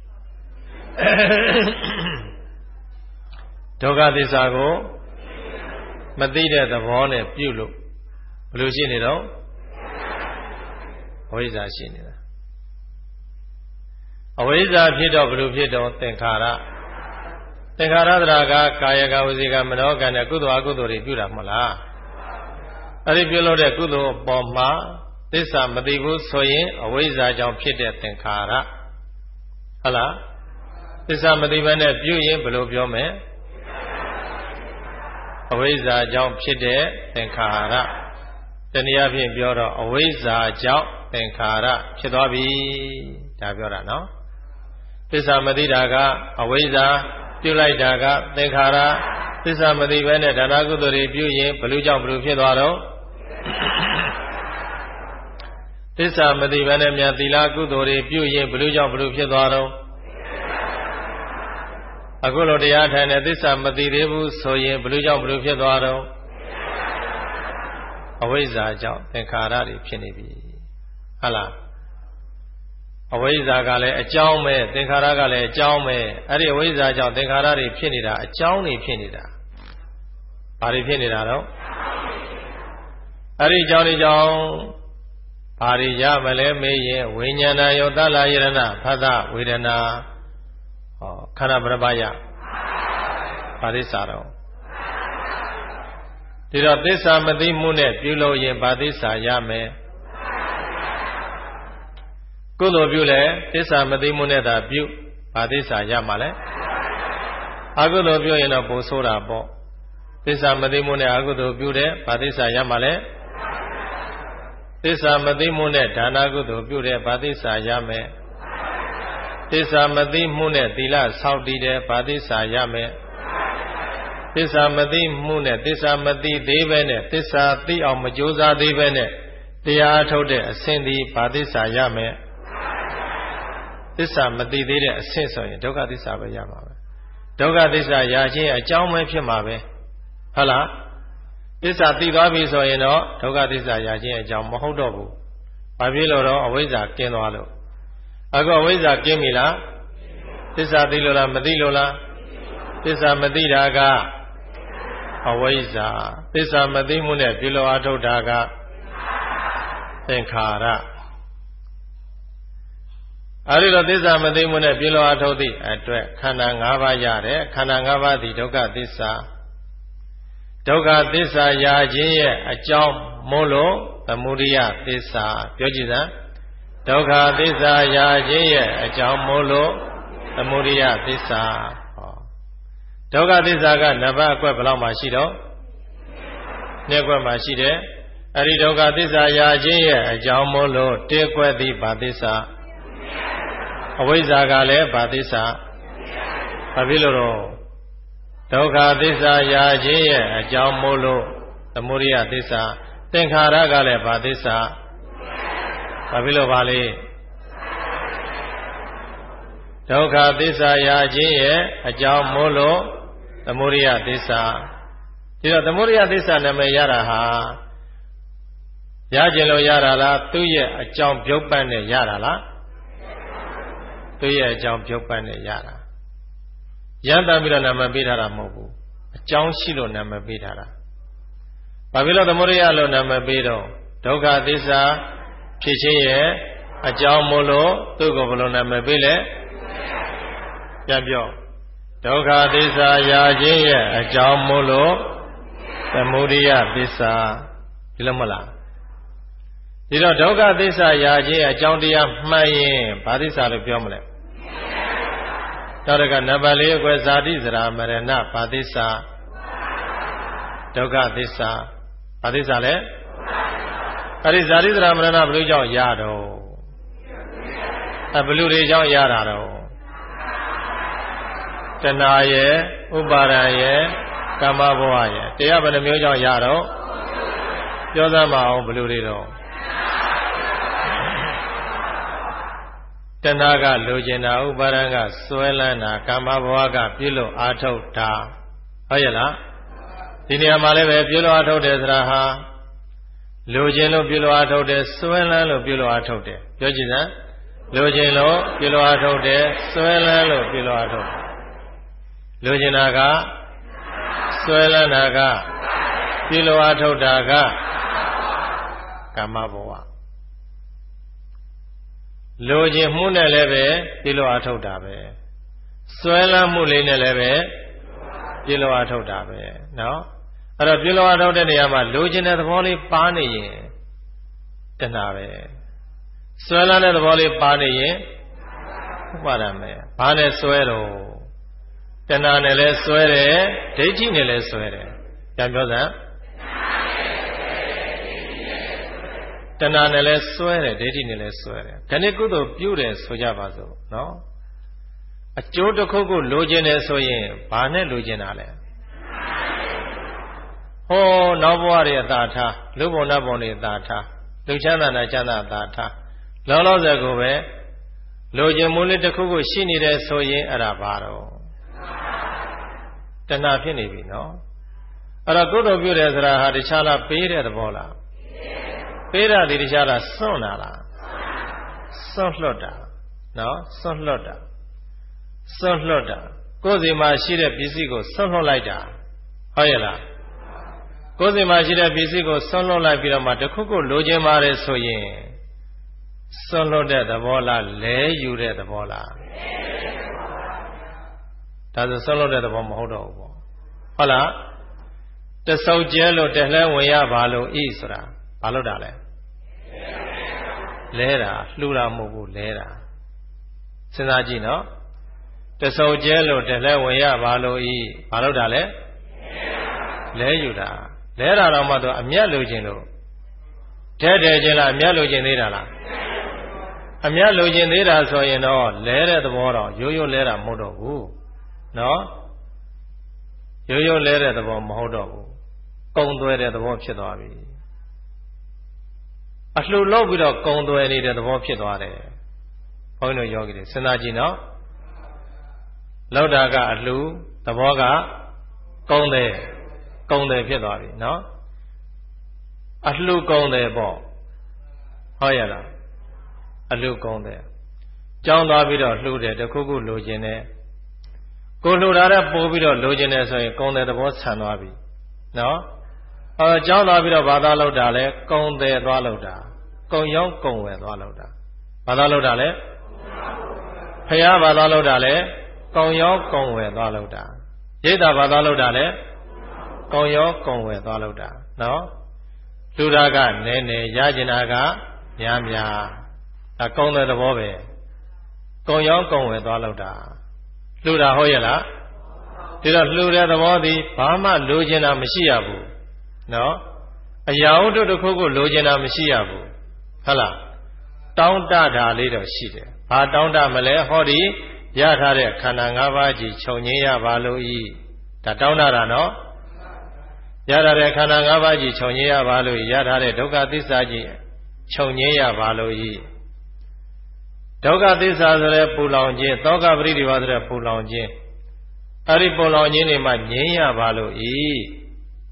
ဒုက္ခသစ္စာကိုမသိတဲ့သဘောနဲ့ပြုလို့ဘယ်လိုရှိနေတော့အဝိဇ္ဇာရှိနေတာအဝိဇ္ဇာဖြစ်တော့ဘယ်လိုဖြစ်တော့သင်္ခါရသင်္ခါရတရာကကာယကဝစီကမနောကံနဲ့ကုသိုလ်အကုသိုလ်တွေပြုတာမဟုတ်လားအဲ့ဒီပြုလို့တဲ့ကုသိုလ်အပေါ်မှာသစ္စာမသိဘူးဆိုရင်အဝိဇ္ဇာကြောင့်ဖြစ်တဲ့သင်္ခါရဟုတ်လားသစ္စာမသိဘဲနဲ့ပြုရင်ဘယ်လိုပြောမလဲအဝိဇ္ဇာကြောင့်ဖြစ်တဲ့သင်္ခါရတနည်းအားဖြင့်ပြောတော့အဝိဇ္ဇာကြောင့်သင်္ခါရဖြစ်သွားပြီဒါပြောတာနော်သစ္စာမသိတာကအဝိဇ္ဇာပြုလိုက်တာကသင်္ခါရသစ္စာမသိဘဲနဲ့ဒါနကုသိုလ်တွေပြုရင်ဘယ်လိုကြောင့်ဘယ်လိုဖြစ်သွားတော့သစ္စာမသိဘဲနဲ့မြတ်သီလကုသိုလ်တွေပြုရင်ဘယ်လိုကြောင့်ဘယ်လိုဖြစ်သွားတော့အခုလိုတရားထိုင်တဲ့သစ္စာမသိသေးဘူးဆိုရင်ဘယ်လိုကြောင့်ဘယ်လိုဖြစ်သွားတော့အဝိဇ္ဇာကြောင့်သင်္ခါရတွေဖြစ်နေပြီဟုတ်လားအဝိဇ္ဇာကလည်းအကြောင်းပဲသင်္ခါရကလည်းအကြောင်းပဲအဲ့ဒီအဝိဇ္ဇာကြောင့်သင်္ခါရတွေဖြစ်နေတာအကြောင်းတွေဖြစ်နေတာဘာတွေဖြစ်နေတာတော့အဲ့ဒီအကြောင်းတွေကြောင့်ဘာတွေရမလဲမေးရင်ဝိညာဏယောတလာယရဏဖသဝေဒနာဟောခန္ဓာပရပယဘာသစ္စာတော့ဒီတော့သစ္စာမသိမှုနဲ့ပြုလို့ရင်ဘာသစ္စာရမယ်ကုသိုလ်ပြုလဲသစ္စာမသိမှုနဲ့သာပြုဘာသစ္စာရမှာလဲအကုသိုလ်ပြုရင်တော့ပိုဆိုးတာပေါ့သစ္စာမသိမှုနဲ့အကုသိုလ်ပြုတယ်ဘာသစ္စာရမှာလဲသစ္စာမသိမှုနဲ့ဒါနကုသိုလ်ပြုတယ်ဘာသစ္စာရမယ်သစ္စာမသိမှုနဲ့သီလဆောက်တည်တယ်ဘာသစ္စာရမယ်သစ္စာမသိမှုနဲ့သစ္စာမသိသေးပဲနဲ့သစ္စာသိအောင်မကြိုးစားသေးပဲနဲ့တရားထုတ်တဲ့အဆင့်ဒီဘာသစ္စာရမယ်သစ္စာမသိသေးတဲ့အဆင့်ဆိုရင်ဒုက္ခသစ္စာပဲရမှာပဲဒုက္ခသစ္စာရခြင်းအကြောင်းပဲဖြစ်မှာပဲဟုတ်လားသစ္စာသိသွားပြီဆိုရင်တော့ဒုက္ခသစ္စာရခြင်းအကြောင်းမဟုတ်တော့ဘူးဘာဖြစ်လို့တော့အဝိဇ္ဇာကင်းသွားလို့အခုအဝိဇ္ဇာကင်းပြီလားသစ္စာသိလို့လားမသိလို့လားသစ္စာမသိတာကအဝိဇ္ဇာသစ္စာမသိမှုနဲ့ပြုလို့အထုတ်တာကသင်္ခါရအဲဒီတော့သစ္စာမသိမှုနဲ့ပြုလို့အထုတ်သည့်အတွက်ခန္ဓာ၅ပါးရတယ်ခန္ဓာ၅ပါးသည်ဒုက္ခသစ္စာဒုက္ခသစ္စာရာခြင်းရဲ့အကြောင်းမို့လို့သမုဒိယသစ္စာပြောကြည့်စမ်းဒုက္ခသစ္စာရာခြင်းရဲ့အကြောင်းမို့လို့သမုဒိယသစ္စာဟောဒုက္ခသစ္စာကနံပါတ်အကွက်ဘယ်လောက်မှရှိတော့နှစ်ကွက်မှရှိတယ်အဲ့ဒီဒုက္ခသစ္စာရာခြင်းရဲ့အကြောင်းမို့လို့တစ်ကွက်သည်ဘာသစ္စာအဝိဇ္ဇာကလည်းဘာသစ္စာဘာဖြစ်လို့တော့ဒုက္ခသစ္စာရာခြင်းရဲ့အကြောင်းမို့လို့သမုဒိယသစ္စာသင်္ခါရကလည်းဘာသစ္စာဘာဖြစ်လို့ပါလဲဒုက္ခသစ္စာရာခြင်းရဲ့အကြောင်းမို့လို့သမုဒိယသစ္စာဒီတော့သမုဒိယသစ္စာနာမည်ရတာဟာရခြင်းလို့ရတာလားသူ့ရဲ့အကြောင်းပြုတ်ပတ်နဲ့ရတာလားသူရဲ့အကြောင်းပြုတ်ပတ်နေရတာရမ်းတမ်းပြီးတော့နာမည်ပေးထားတာမဟုတ်ဘူးအကြောင်းရှိလို့နာမည်ပေးထားတာဘာဖြစ်လို့သမုဒိယလို့နာမည်ပေးတော့ဒုက္ခသစ္စာဖြစ်ခြင်းရဲ့အကြောင်းမို့လို့သူ့ကိုဘယ်လိုနာမည်ပေးလဲပြန်ပြောဒုက္ခသစ္စာရာခြင်းရဲ့အကြောင်းမို့လို့သမုဒိယသစ္စာဒီလိုမလားဒီတော့ဒုက္ခသစ္စာရာခြင်းအကြောင်းတရားမှတ်ရင်ဘာသစ္စာလို့ပြောမလဲတော့တကနံပါတ်လေးအကွယ်ဇာတိဇရာမရဏဘာသစ္စာဒုက္ခသစ္စာဘာသစ္စာလဲအဲ့ဒီဇာတိဇရာမရဏဘယ်လိုကြောင့်ရတော့အဲ့ဘယ်လိုတွေကြောင့်ရတာတော့တဏှာရဲ့ဥပါဒံရဲ့ကာမဘဝရဲ့တရားဘယ်နှမျိုးကြောင့်ရတော့ပြောသမှာအောင်ဘယ်လိုတွေတော့တဏှာကလိုချင်တာဥပါဒံကစွဲလန်းတာကာမဘဝကပြုလို့အာထုတ်တာဟုတ်ရဲ့လားဒီနေရာမှာလည်းပဲပြုလို့အာထုတ်တယ်ဆိုတာဟာလိုချင်လို့ပြုလို့အာထုတ်တယ်စွဲလန်းလို့ပြုလို့အာထုတ်တယ်ပြောကြည့်စမ်းလိုချင်လို့ပြုလို့အာထုတ်တယ်စွဲလန်းလို့ပြုလို့အာထုတ်တယ်လိုချင်တာကစွဲလန်းတာကပြုလို့အာထုတ်တာကကာမဘဝလိုချင်မှုနဲ့လည်းပဲပြုလို့အာထုတ်တာပဲစွဲလန်းမှုလေးနဲ့လည်းပဲပြုလို့အာထုတ်တာပဲเนาะအဲ့တော့ပြုလို့အာထုတ်တဲ့နေရာမှာလိုချင်တဲ့သဘောလေးပါနေရင်တဏှာပဲစွဲလန်းတဲ့သဘောလေးပါနေရင်ဥပါဒံပဲဘာနဲ့စွဲတော့တဏှာနဲ့လည်းစွဲတယ်ဒိဋ္ဌိနဲ့လည်းစွဲတယ်ပြန်ပြောစမ်းတဏှာနဲ့လည်းစွဲတယ်ဒိဋ္ဌိနဲ့လည်းစွဲတယ်ခဏကုသိုလ်ပြုတယ်ဆိုကြပါစို့နော်အကျိုးတစ်ခုခုလိုချင်တယ်ဆိုရင်ဘာနဲ့လိုချင်တာလဲဟောနောက်ဘဝတွေအသာထားလူဘုံနတ်ဘုံတွေအသာထားလူချမ်းသာနာချမ်းသာအသာထားလောလောဆယ်ကိုပဲလိုချင်မှုလေးတစ်ခုခုရှိနေတယ်ဆိုရင်အဲ့ဒါဘာတော့တဏှာဖြစ်နေပြီနော်အဲ့တော့ကုသိုလ်ပြုတယ်ဆိုတာဟာတခြားလားပေးတဲ့သဘောလားပေးတာဒီတခြားလားစွန့်တာလားစွန့်လွတ်တာနော်စွန့်လွတ်တာစွန့်လွတ်တာကိုယ်စီမှာရှိတဲ့ပစ္စည်းကိုစွန့်လွတ်လိုက်တာဟုတ်ရဲ့လားကိုယ်စီမှာရှိတဲ့ပစ္စည်းကိုစွန့်လွတ်လိုက်ပြီးတော့မှတခုခုလိုချင်ပါတယ်ဆိုရင်စွန့်လွတ်တဲ့သဘောလားလဲယူတဲ့သဘောလားဒါဆိုစွန့်လွတ်တဲ့သဘောမဟုတ်တော့ဘူးပေါ့ဟုတ်လားတဆုပ်ကျဲလို့တလှဲဝင်ရပါလို့ဤဆိုတာဘာလို့တာလဲလဲတာလှူတာမဟုတ်ဘူးလဲတာစဉ်းစားကြည့်နော်တဆုပ်ကျဲလို့တလှဲဝင်ရပါလို့ဤဘာလို့တာလဲလဲယူတာလဲတာတော့မှတော့အမျက်လိုချင်လို့ထဲထဲချင်းလားအမျက်လိုချင်သေးတာလားအမျက်လိုချင်သေးတာဆိုရင်တော့လဲတဲ့သဘောတော့ရိုးရိုးလဲတာမဟုတ်တော့ဘူးနော်ရိုးရိုးလဲတဲ့သဘောမဟုတ်တော့ဘူးကုံသွဲတဲ့သဘောဖြစ်သွားပြီအလှလို့ပြီးတော့ကုံသွဲနေတဲ့သဘောဖြစ်သွားတယ်ဘုန်းကြီးတို့ယောဂီတွေစဉ်းစားကြည့်နော်လောက်တာကအလှသဘောကကုံတယ်ကုံတယ်ဖြစ်သွားပြီနော်အလှကုံတယ်ပေါ့ဟုတ်ရလားအလှကုံတယ်ကြောင်းသွားပြီးတော့လှတယ်တခုခုလိုချင်တယ်ကိုလှတာတဲ့ပို့ပြီးတော့လိုချင်တယ်ဆိုရင်ကုံတယ်သဘောဆန်သွားပြီနော်အဲကြောင်းသွားပြီးတော့ဘာသာလောက်တာလဲကုံတယ်သွားလောက်တာကုံရောင်းကုံဝယ်သွားလောက်တာဘာသာလောက်တာလဲဖယားဘာသာလောက်တာလဲကုံရောကုံဝယ်သွားလောက်တာရိတ်တာဘာသာလောက်တာလဲကုံရောကုံဝယ်သွားလောက်တာနော်လူတာကနည်းနည်းရကျင်တာကများများဒါကုံတဲ့သဘောပဲကုံရောကုံဝယ်သွားလောက်တာလှူတာဟုတ်ရဲ့လားဒီတော့လှူတဲ့သဘောသည်ဘာမှလိုချင်တာမရှိရဘူးနော်အရာဝတ္ထုတစ်ခုခုလိုချင်တာမရှိရဘူးဟုတ်လားတောင်းတတာလေးတော့ရှိတယ်ဘာတောင်းတမလဲဟောဒီရထားတဲ့ခန္ဓာ၅ပါးကြီးခြုံငင်းရပါလို့ဤဒါတောင်းတတာနော်ရထားတဲ့ခန္ဓာ၅ပါးကြီးခြုံငင်းရပါလို့ရထားတဲ့ဒုက္ခသစ္စာကြီးခြုံငင်းရပါလို့ဤဒုက္ခသစ္စာဆိုတဲ့ပူလောင်ခြင်းသောကပရိဒီဝဆိုတဲ့ပူလောင်ခြင်းအဲ့ဒီပူလောင်ခြင်းတွေမှငြိမ်းရပါလို့ဤ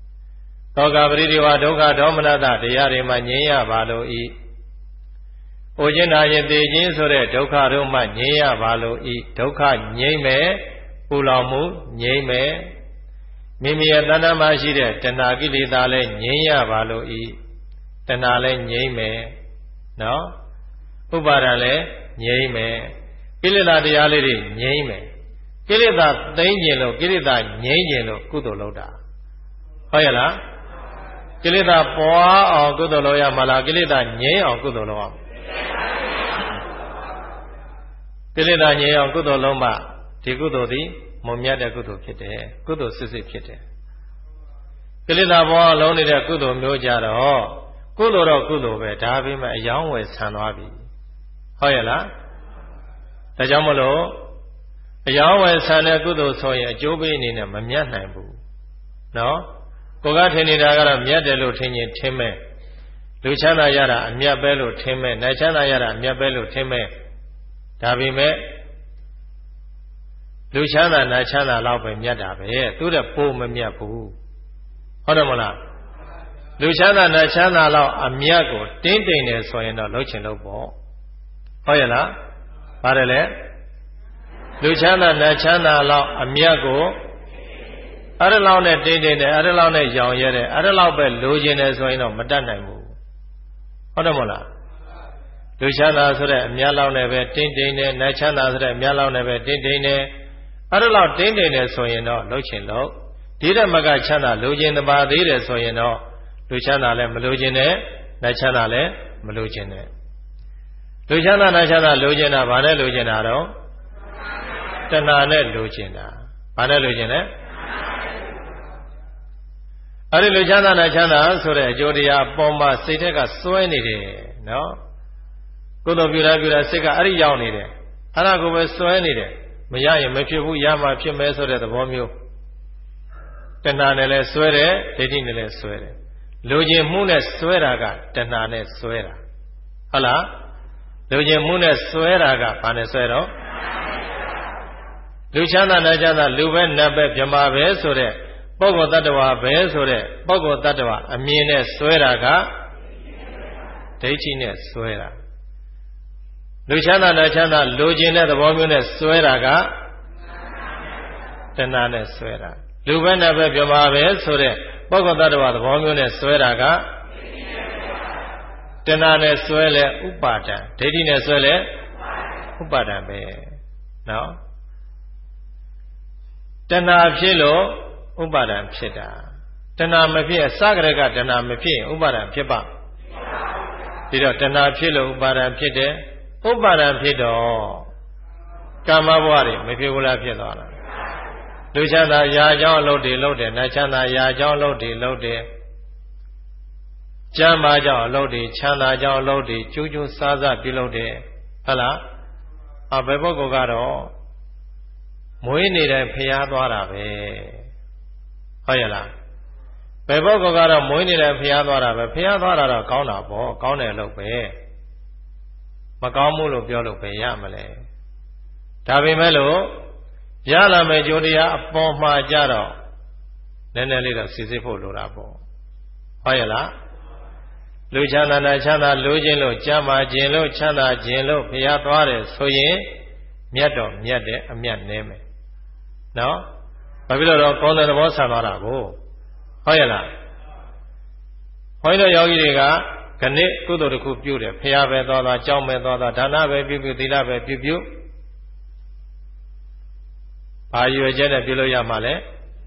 သောကပရိဒီဝဒုက္ခဒေါမနတတရားတွေမှငြိမ်းရပါလို့ဤပအိုခြင်းနာရင်သိခြင်းဆိုတဲ့ဒုက္ခတို့မှငြိမ်းရပါလို့ဤဒုက္ခငြိမ်းမယ်ပူလောင်မှုငြိမ်းမယ်မိမိရဲ့တဏ္ဍာမှာရှိတဲ့တဏှာကိလေသာလည်းငြိမ်းရပါလို့ဤတဏှာလည်းငြိမ်းမယ်နော်ဥပါဒံလည်းငြိမ်းမယ်ကိလေသာတရားလေးတွေငြိမ်းမယ်ကိလေသာသိမ့်ခြင်းလို့ကိလေသာငြိမ်းခြင်းလို့ကုသိုလ်လုပ်တာဟုတ်ရဲ့လားကိလေသာပွားအောင်ကုသိုလ်လုပ်ရမှာလားကိလေသာငြိမ်းအောင်ကုသိုလ်လုပ်အောင်ကိလေသာငြိမ်းအောင်ကုသိုလ်လုံးမှဒီကုသိုလ်သည်မုံမြတ်တဲ့ကုသိုလ်ဖြစ်တယ်ကုသိုလ်စစ်စစ်ဖြစ်တယ်ကိလေသာဘောလုံးနေတဲ့ကုသိုလ်မျိုးကြတော့ကုသိုလ်တော့ကုသိုလ်ပဲဒါပေမဲ့အယောင်းဝယ်ဆံသွားပြီဟုတ်ရဲ့လားဒါကြောင့်မလို့အယောင်းဝယ်ဆံတဲ့ကုသိုလ်ဆိုရင်အကျိုးပေးအနေနဲ့မမြတ်နိုင်ဘူးနော်ကိုကထင်နေတာကတော့မြတ်တယ်လို့ထင်ရင်ထင်မဲ့လူချမ်းသာရတာအမြတ်ပဲလို့ထင်မဲ့နိုင်ချမ်းသာရတာအမြတ်ပဲလို့ထင်မဲ့ဒါပေမဲ့လူချမ်းသာနာချမ်းသာလောက်ပဲမြတ်တာပဲသူတဲ့ပိုးမမြတ်ဘူးဟုတ်တယ်မလားလူချမ်းသာနာချမ်းသာလောက်အမြတ်ကိုတင်းတိမ်နေဆိုရင်တော့လှုပ်ချင်လို့ပေါ့ဟုတ်ရဲ့လားပါတယ်လေလူချမ်းသာနာချမ်းသာလောက်အမြတ်ကိုအဲ့ဒါလောက်နဲ့တင်းတိမ်နေအဲ့ဒါလောက်နဲ့ရောင်ရဲတယ်အဲ့ဒါလောက်ပဲလိုချင်တယ်ဆိုရင်တော့မတတ်နိုင်ဘူးဟုတ်တယ်မလားလူချမ်းသာဆိုတဲ့အမြတ်လောက်နဲ့ပဲတင်းတိမ်နေနာချမ်းသာဆိုတဲ့အမြတ်လောက်နဲ့ပဲတင်းတိမ်နေအဲ့ဒါလောက်တင်းတိမ်နေဆိုရင်တော့လှုပ်ချင်လို့ဒီဓမ္မကချမ်းသာလိုချင်တပါသေးတယ်ဆိုရင်တော့လူချမ်းသာလည်းမလိုချင်နဲ့နာချမ်းသာလည်းမလိုချင်နဲ့လူချမ်းသာနာချမ်းသာလိုချင်တာဘာနဲ့လိုချင်တာတော့တဏှာနဲ့လိုချင်တာဘာနဲ့လိုချင်လဲအဲ့ဒီလူချမ်းသာနာချမ်းသာဆိုတဲ့အကျိုးတရားပေါ်မှာစိတ်ထက်ကစွဲနေတယ်နော်ကုသိုလ်ပြုရပြုရစိတ်ကအဲ့ဒီရောက်နေတယ်အဲ့ဒါကိုပဲစွဲနေတယ်မရရင်မဖြစ်ဘူးရမှဖြစ်မယ်ဆိုတဲ့သဘောမျိုးတဏှာနဲ့လည်းစွဲတယ်ဒိဋ္ဌိနဲ့လည်းစွဲတယ်လူကျင်မှုနဲ့စွဲတာကတဏှာနဲ့စွဲတာဟုတ်လားလူကျင်မှုနဲ့စွဲတာကဘာနဲ့စွဲတော့လူချမ်းသာနာချမ်းသာလူပဲနတ်ပဲမြမာပဲဆိုတဲ့ပုဂ္ဂိုလ်တ attva ပဲဆိုတဲ့ပုဂ္ဂိုလ်တ attva အမြင်နဲ့စွဲတာကဒိဋ္ဌိနဲ့စွဲတာလူချမ်းသာနာချမ်းသာလူကျင်တဲ့သဘောမျိုးနဲ့စွဲတာကတဏှာနဲ့စွဲတာလူပဲနတ်ပဲမြမာပဲဆိုတဲ့ပုဂ္ဂိုလ်တ attva သဘောမျိုးနဲ့စွဲတာကတဏှာနဲ့စွဲလဲဥပါဒံဒိဋ္ဌိနဲ့စွဲလဲဥပါဒံပဲနော်တဏှာဖြစ်လို့ဥပါဒံဖြစ်တာတဏှာမဖြစ်အစကရကတဏှာမဖြစ်ရင်ဥပါဒံဖြစ်ပါဒီတော့တဏှာဖြစ်လို့ဥပါဒံဖြစ်တယ်ဥပါဒံဖြစ်တော့ကာမဘဝတွေမဖြစ်ဘူးလားဖြစ်သွားတာလူချမ်းသာရာအကြောင်းအလုပ်တွေလုပ်တယ်နတ်ချမ်းသာရာအကြောင်းအလုပ်တွေလုပ်တယ်ကျမ်းမာကြောင့်အလုပ်တွေချမ်းသာကြောင့်အလုပ်တွေကျိုးကျိုးစားစားပြုလုပ်တယ်ဟုတ်လားအဘယ်ပုဂ္ဂိုလ်ကတော့မွေးနေတဲ့ဖျားသွားတာပဲဟုတ်ရဲ့လားဘယ်ပုဂ္ဂိုလ်ကတော့မွေးနေတဲ့ဖျားသွားတာပဲဖျားသွားတာတော့ကောင်းတာပေါ့ကောင်းတယ်လို့ပဲမကောင်းဘူးလို့ပြောလို့ပဲရမလဲဒါပေမဲ့လို့ရလာမယ့်ကြိုးတရားအပေါ်မှာကြတော့နည်းနည်းလေးတော့စစ်စစ်ဖို့လိုတာပေါ့ဟုတ်ရဲ့လားလူချမ်းသာနာချမ်းသာလူချင်းလို့ကြမ်းမာခြင်းလို့ချမ်းသာခြင်းလို့ဖျားသွားတယ်ဆိုရင်မြတ်တော့မြတ်တယ်အမြတ်နည်းမယ်နော်ဘာဖြစ်လို့တော့ကောင်းတဲ့သဘောဆံသွားတာကိုဟုတ်ရဲ့လားဘုန်းကြီးတို့ယောဂီတွေကခဏကုသိုလ်တစ်ခုပြုတယ်ဖရာပဲသွားသွားကြောင်းပဲသွားသွားဒါနပဲပြုပြုသီလပဲပြုပြုဘာရွယ်ချက်နဲ့ပြုလို့ရမှာလဲ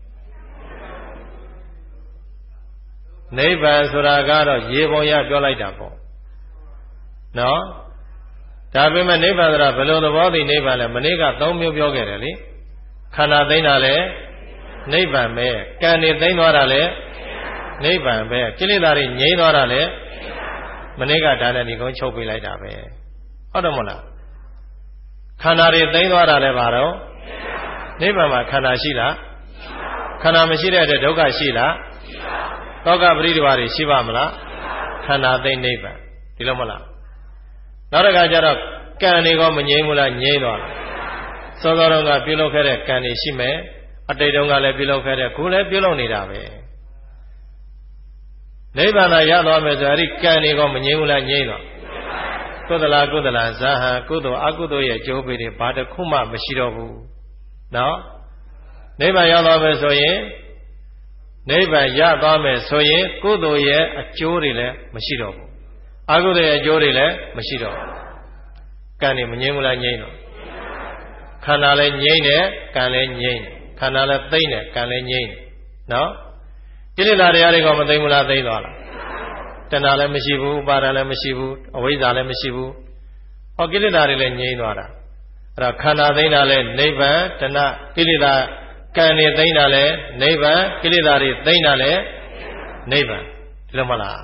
နိဗ္ဗာန်ဆိုတာကတော့ရေပုံရပြောလိုက်တာပေါ့နော်ဒါပေမဲ့နိဗ္ဗာန်ဆိုတာဘယ်လိုသဘောသိနိဗ္ဗာန်လဲမနေ့ကသုံးမျိုးပြောခဲ့တယ်လေခန္ဓာသိမ်းတာလဲနိဗ္ဗာန်ပဲကံနေသိမ်းသွားတာလဲနိဗ္ဗာန်ပဲကိလေသာတွေငြိမ်းသွားတာလဲမနေ့ကဒါနဲ့ဒီကုန်းချုပ်ပေးလိုက်တာပဲဟုတ်တယ်မဟုတ်လားခန္ဓာတွေသိမ်းသွားတာလဲဘာတော့နိဗ္ဗာန်မှာခန္ဓာရှိလားခန္ဓာမရှိတဲ့အတွက်ဒုက္ခရှိလားသောကပရိဒီဝါတွေရှိပါမလားခန္ဓာသိမ်းနိဗ္ဗာန်ဒီလိုမဟုတ်လားနောက်တစ်ခါကျတော့ကံတွေကမငြိမ်းဘူးလားငြိမ်းသွားစောစောတုန်းကပြုလုပ်ခဲ့တဲ့ကံတွေရှိမယ်အတိတ်တုန်းကလည်းပြုလုပ်ခဲ့တဲ့ခုလည်းပြုလုပ်နေတာပဲနိဗ္ဗာန်ရသွားမယ်ဆိုအဲ့ဒီကံတွေကမငြိမ်းဘူးလားငြိမ်းသွားကုသလကုသလဇာဟံကုသိုလ်အကုသိုလ်ရဲ့အကျိုးပေးတွေဘာတစ်ခုမှမရှိတော့ဘူးနော်နိဗ္ဗာန်ရောက်သွားမယ်ဆိုရင်နိဗ္ဗာန်ရသွားမယ်ဆိုရင်ကုသိုလ်ရဲ့အကျိုးတွေလည်းမရှိတော့ဘူးအကုသိုလ်ရဲ့အကျိုးတွေလည်းမရှိတော့ဘူးကံနေမငြိမ်းဘူးလားငြိမ်းတော့ခန္ဓာလည်းငြိမ်းတယ်ကံလည်းငြိမ်းတယ်ခန္ဓာလည်းသိမ့်တယ်ကံလည်းငြိမ်းတယ်နော်ကိလေသာတရားတွေကမသိမ့်ဘူးလားသိမ့်သွားလားတဏှာလည်းမရှိဘူးဥပါဒာလည်းမရှိဘူးအဝိဇ္ဇာလည်းမရှိဘူးဟောကိလေသာတွေလည်းငြိမ်းသွားတာအဲ့တော့ခန္ဓာသိမ့်တာလည်းနိဗ္ဗာန်တဏှာကိလေသာကံတွေသိမ့်တာလည်းနိဗ္ဗာန်ကိလေသာတွေသိမ့်တာလည်းနိဗ္ဗာန်ဒီလိုမလား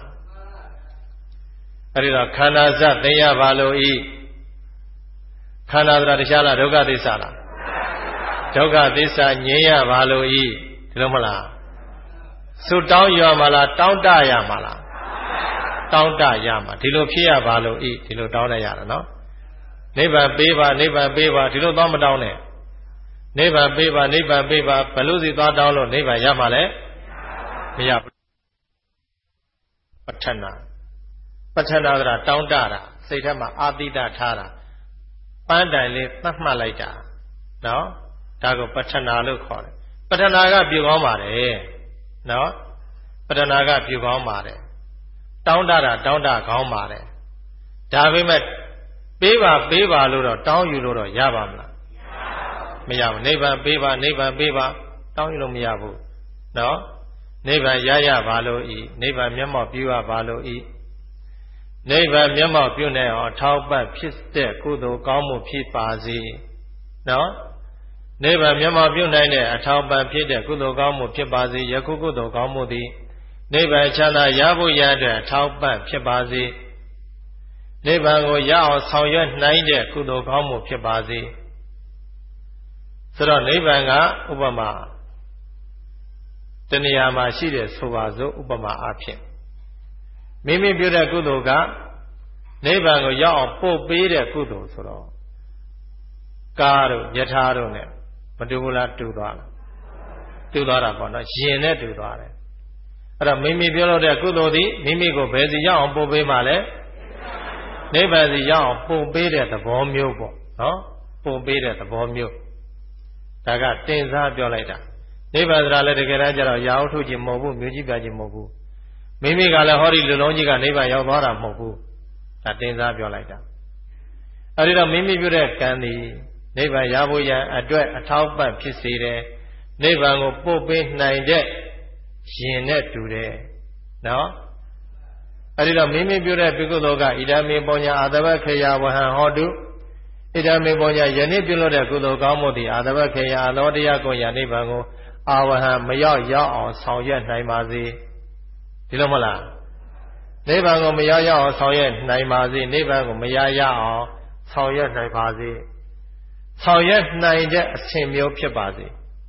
အဲ့ဒီတော့ခန္ဓာစသိမ့်ရပါလို့ဤခန္ဓာဆိုတာတရားလားဒုက္ခသစ္စာလားဒုက္ခသစ္စာငြိမ်းရပါလို့ဤဒီလိုမလားသုတောင်းရမှာလားတောင်းတရမှာလားတောင်းတရမှာဒီလိုဖြစ်ရပါလို့ဤဒီလိုတောင်းတရတာနော်နိဗ္ဗာန်ပေးပါနိဗ္ဗာန်ပေးပါဒီလိုသွားမတောင်းနဲ့နိဗ္ဗာန်ပေးပါနိဗ္ဗာန်ပေးပါဘယ်လိုစီသွားတောင်းလို့နိဗ္ဗာန်ရမှာလဲမရဘူးပဋ္ဌာနာပဋ္ဌာနာဆိုတာတောင်းတတာစိတ်ထဲမှာအာတိတထားတာပန်းတိုင်လေးသတ်မှတ်လိုက်တာနော်ဒါကိုပဋ္ဌာနာလို့ခေါ်တယ်ပဋ္ဌာနာကပြုကောင်းပါတယ်နော်ပဋ္ဌာနာကပြုကောင်းပါတယ်တောင်းတတာတောင်းတကောင်းပါတယ်ဒါပေမဲ့ပေးပါပေးပါလို့တော့တောင်းယူလို့တော့ရပါမလားမရဘူးနိဗ္ဗာန်ပေးပါနိဗ္ဗာန်ပေးပါတောင်းယူလို့မရဘူးနော်နိဗ္ဗာန်ရရပါလို့ဤနိဗ္ဗာန်မျက်မှောက်ပြုရပါလို့ဤနိဗ္ဗာန်မျက်မှောက်ပြုနိုင်အောင်ထောက်ပံ့ဖြစ်တဲ့ကုသိုလ်ကောင်းမှုဖြစ်ပါစေနော်နိဗ္ဗာန်မျက်မှောက်ပြုနိုင်တဲ့အထောက်ပံ့ဖြစ်တဲ့ကုသိုလ်ကောင်းမှုဖြစ်ပါစေယခုကုသိုလ်ကောင်းမှုသည်နိဗ္ဗာန်ချမ်းသာရဖို့ရတဲ့အထောက်ပံ့ဖြစ်ပါစေနိဗ္ဗာန်ကိုရအောင်ဆောင်ရွက်နိုင်တဲ့ကုသိုလ်ကောင်းမှုဖြစ်ပါစေဆိုတော့နိဗ္ဗာန်ကဥပမာတဏှာမှာရှိတဲ့ဆိုပါစို့ဥပမာအားဖြင့်မိမိပြုတဲ့ကုသိုလ်ကနိဗ္ဗာန်ကိုရောက်အောင်ပို့ပေးတဲ့ကုသိုလ်ဆိုတော့ကားတို့ယထာတို့ ਨੇ မတူဘူးလားတူသွားလားတူသွားတာပေါ့နော်ယင်နဲ့တူသွားတယ်အဲ့တော့မိမိပြုလုပ်တဲ့ကုသိုလ်သည်မိမိကိုဘယ်စီရောက်အောင်ပို့ပေးမှလဲနိဗ္ဗာန်စီရောက်အောင်ပို့ပေးတဲ့သဘောမျိုးပေါ့နော်ပို့ပေးတဲ့သဘောမျိုးဒါကတင်စားပြောလိုက်တာနိဗ္ဗာန်ဆိုတာလည်းတကယ်တမ်းကျတော့ရာဟုထုခြင်းမဟုတ်ဘူးမြို့ကြီးပြခြင်းမဟုတ်ဘူးမိမိကလည်းဟောဒီလူလုံးကြီးကနိဗ္ဗာန်ရောက်သွားတာမဟုတ်ဘူးဒါတင်စားပြောလိုက်တာအဲဒီတော့မိမိပြုတဲ့ကံသည်နိဗ္ဗာန်ရဖို့ရန်အတွက်အထောက်ပံ့ဖြစ်စေတယ်နိဗ္ဗာန်ကိုပို့ပေးနိုင်တဲ့ရင်နဲ့တူတယ်နော်အဲဒီတော့မိမိပြုတဲ့ပြုကုသိုလ်ကဣဒာမေပုံညာအာတဘခေယဝဟံဟောတုဣဒာမေပုံညာယနေ့ပြုလို့တဲ့ကုသိုလ်ကောင်းမှုသည်အာတဘခေယအလောတရားကိုရနိဗ္ဗာန်ကိုအာဝဟံမရောက်ရောက်အောင်ဆောင်ရွက်နိုင်ပါစေဒီလိုမလားနိဗ္ဗာန်ကိုမရောက်ရောက်အောင်ဆောင်ရွက်နိုင်ပါစေနိဗ္ဗာန်ကိုမရရအောင်ဆောင်ရွက်နိုင်ပါစေဆောင်ရွက်နိုင်တဲ့အဆင့်မျိုးဖြစ်ပါစေ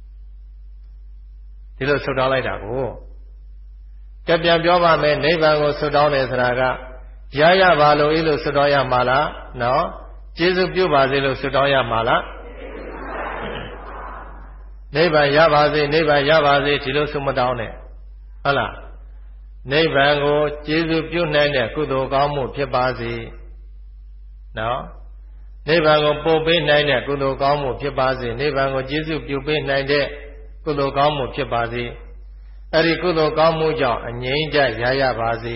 ဒီလိုဆုတောင်းလိုက်တာကိုကြပြန်ပြောပါမယ်နိဗ္ဗာန်ကိုဆုတောင်းတယ်ဆိုတာကရရပါလို့ဤလို့ဆုတောင်းရမှာလားနော်ကျေးဇူးပြုပါစေလို့ဆုတောင်းရမှာလားနိဗ္ဗာန်ရပါစေနိဗ္ဗာန်ရပါစေဒီလိုဆုမတောင်းနဲ့ဟုတ်လားနိဗ္ဗာန်ကိုကျေးဇူးပြုနိုင်တဲ့ကုသိုလ်ကောင်းမှုဖြစ်ပါစေနော်နိဗ္ဗာန်ကိုပို့ပေးနိုင်တဲ့ကုသိုလ်ကောင်းမှုဖြစ်ပါစေနိဗ္ဗာန်ကိုကျေးဇူးပြုပေးနိုင်တဲ့ကုသိုလ်ကောင်းမှုဖြစ်ပါစေအဲ့ဒီကုသိုလ်ကောင်းမှုကြောင့်အငြိမ့်ကြရရပါစေ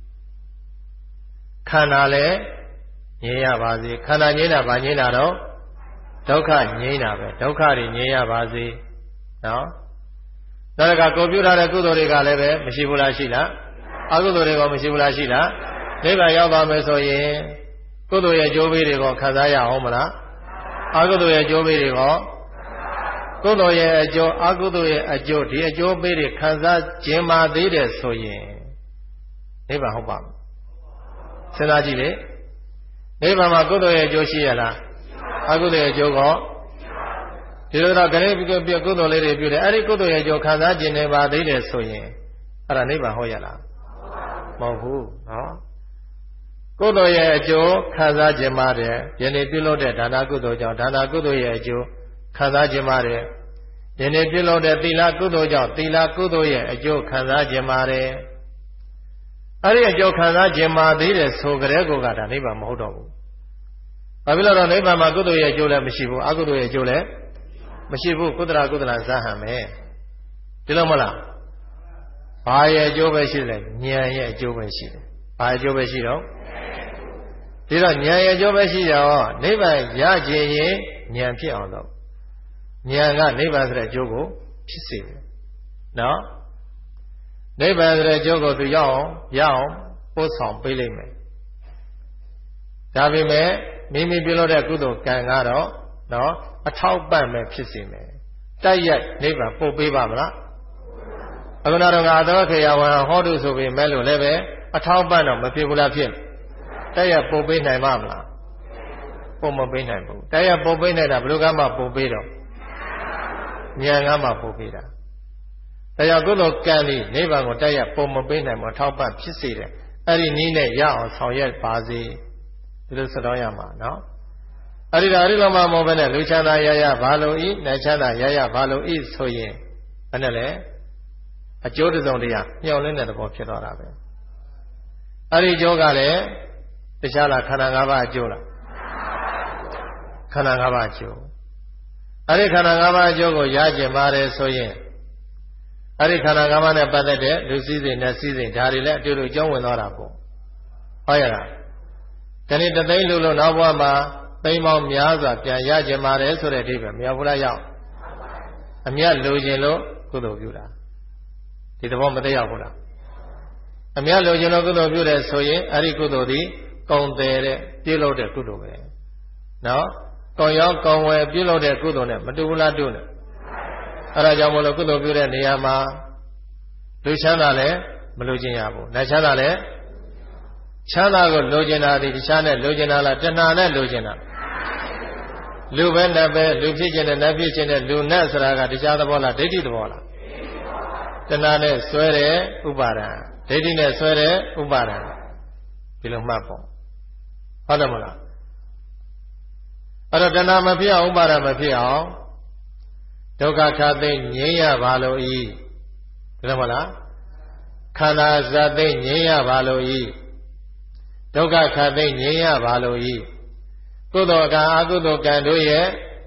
ခန္ဓာလည်းငြိမ်းရပါစေခန္ဓာငြိမ်းတာဗာငြိမ်းတာတော့ဒုက္ခငြိမ်းတာပဲဒုက္ခတွေငြိမ်းရပါစေနော်နောက်တစ်ခါကိုပြုထားတဲ့ကုသိုလ်တွေကလည်းပဲမရှိဘူးလားရှိလားအကုသိုလ်တွေကမရှိဘူးလားရှိလားနိဗ္ဗာန်ရောက်သွားမယ်ဆိုရင်ကုသိုလ်ရဲ့ကျိုးပေးတွေကိုခံစားရအောင်မလားအကုသိုလ်ရဲ့ကျိုးပေးတွေကိုကုသိုလ်ရဲ့အကျိုးအကုသိုလ်ရဲ့အကျိုးဒီအကျိုးပေးတွေခံစားခြင်းမသေးတယ်ဆိုရင်နိဗ္ဗာန်ဟုတ်ပါ့မလားစဉ်းစားကြည့်လေနိဗ္ဗာန်မှာကုသိုလ်ရဲ့အကျိုးရှိရလားအကုသိုလ်ရဲ့အကျိုးကဒီလိုတော့ဂရိပြကုသိုလ်လေးတွေပြုတယ်အဲ့ဒီကုသိုလ်ရဲ့အကျိုးခံစားခြင်းနေပါသေးတယ်ဆိုရင်အဲ့ဒါနိဗ္ဗာန်ဟုတ်ရလားမဟုတ်ဘူးနော်ကုသိုလ်ရဲ့အကျိုးခံစားခြင်းပါတယ်ယနေ့ပြုလုပ်တဲ့ဒါနကုသိုလ်ကြောင့်ဒါနကုသိုလ်ရဲ့အကျိုးခံစားခြင်းပါတယ်ယနေ့ပြုလုပ်တဲ့သီလကုသိုလ်ကြောင့်သီလကုသိုလ်ရဲ့အကျိုးခံစားခြင်းပါတယ်အဲ့ဒီအကျိုးခံစားခြင်းမှာသေးတယ်ဆိုကြတဲ့ကိုကဒါနိဗ္ဗာန်မဟုတ်တော့ဘူးဘာဖြစ်လို့တော့နိဗ္ဗာန်မှာကုသိုလ်ရဲ့အကျိုးလည်းမရှိဘူးအကုသိုလ်ရဲ့အကျိုးလည်းမရှိဘူးကုသလကုသလဇာဟံပဲဒီလိုမလားဘာရဲ့အကျိုးပဲရှိတယ်ဉာဏ်ရဲ့အကျိုးပဲရှိတယ်ဘာအကျိုးပဲရှိတော့ဒီတော့ဉာဏ်ရဲ့အကျိုးပဲရှိတော့နိဗ္ဗာန်ရခြင်းရင်ဉာဏ်ဖြစ်အောင်လုပ်ဉာဏ်ကနိဗ္ဗာန်ဆိုတဲ့အကျိုးကိုဖြစ်စေတယ်နော်နိဗ္ဗာန်ဆိုတဲ့အကျိုးကိုသူရောက်အောင်ရအောင်ပို့ဆောင်ပေးလိုက်မယ်ဒါပေမဲ့မိမိပြုလို့တဲ့ကုသိုလ်ကံကတော့နော်အထောက်ပံ့ပဲဖြစ်စေမယ်တိုက်ရိုက်နိဗ္ဗာန်ပို့ပေးပါမလားအခုနောက်တော့ငါသောခေယဝံဟောတုဆိုပြီးမဲ့လို့လည်းပဲအထောက်ပံ့တော့မဖြစ်ဘူးလားဖြစ်တိုက်ရိုက်ပို့ပေးနိုင်ပါမလားပို့မပေးနိုင်ဘူးတိုက်ရိုက်ပို့ပေးနိုင်တာဘယ်လိုကမှပို့ပေးတော့ဉာဏ်ကမှပို့ပေးတာတရားကုသိုလ်ကံဒီနိဗ္ဗာန်ကိုတိုက်ရိုက်ပုံမပေးနိုင်ဘူးထောက်ပံ့ဖြစ်စေတယ်အဲ့ဒီနည်းနဲ့ရအောင်ဆောင်ရွက်ပါစေဒီလိုစတော်ရမှာနော်အဲ့ဒီတော့အဲ့ဒီလိုမှမဟုတ်ဘဲနဲ့လူချမ်းသာရရဘာလို့ဤနတ်ချမ်းသာရရဘာလို့ဤဆိုရင်ဘယ်နဲ့လဲအကျိုးတစုံတရာညှော်လင်းတဲ့သဘောဖြစ်သွားတာပဲအဲ့ဒီအကျိုးကလည်းတခြားလားခန္ဓာ၅ပါးအကျိုးလားခန္ဓာ၅ပါးအကျိုးအဲ့ဒီခန္ဓာ၅ပါးအကျိုးကိုရကျင်ပါတယ်ဆိုရင်အဲ့ဒီခန္ဓာ၅ပါးနဲ့ပတ်သက်တဲ့လူစည်းစိမ်နဲ့စည်းစိမ်ဒါတွေလည်းအတူတူကြောင်းဝင်သွားတာပေါ့ဟုတ်ရဲ့လားဒီနေ့တသိန်းလူလို့နောက်ဘဝမှာသိန်းပေါင်းများစွာပြန်ရကျင်ပါတယ်ဆိုတဲ့အဓိပ္ပာယ်မရောက်ဘူးလားရောက်အမြတ်လိုချင်လို့ကုသိုလ်ပြုတာဒီသဘောမသိရောက်ဘူးလားအမြတ်လိုချင်လို့ကုသိုလ်ပြုတယ်ဆိုရင်အဲ့ဒီကုသိုလ်ဒီကုံတယ်တဲ့ပြုလုပ်တဲ့ကုသိုလ်ပဲနော်ကုံရောကုံဝယ်ပြုလုပ်တဲ့ကုသိုလ်နဲ့မတူဘူးလားတူနဲ့အဲ့ဒါကြောင့်မလို့ကုသိုလ်ပြုတဲ့နေရာမှာလူချမ်းသာလည်းမလိုချင်ရဘူး။နတ်ချမ်းသာလည်းချမ်းသာကိုလိုချင်တာဒီတခြားနဲ့လိုချင်တာလားတဏှာနဲ့လိုချင်တာလူပဲနတ်ပဲလူဖြစ်ခြင်းနဲ့နတ်ဖြစ်ခြင်းနဲ့လူနတ်ဆိုတာကတခြားသဘောလားဒိဋ္ဌိသဘောလားတဏှာနဲ့ဆွဲတဲ့ဥပါဒံဒိဋ္ဌိနဲ့ဆွဲတဲ့ဥပါဒံဒီလိုမှတ်ပေါ့ဟုတ်တယ်မလားအဲ့တော့တဏှာမဖြစ်အောင်ဥပါဒံမဖြစ်အောင်ဒုက္ခခါသိငြိမ်းရပါလို့ဤဒါမလားခန္ဓာဇာသိငြိမ်းရပါလို့ဤဒုက္ခခါသိငြိမ်းရပါလို့ဤကုသိုလ်ကံအကုသိုလ်ကံတို့ရဲ့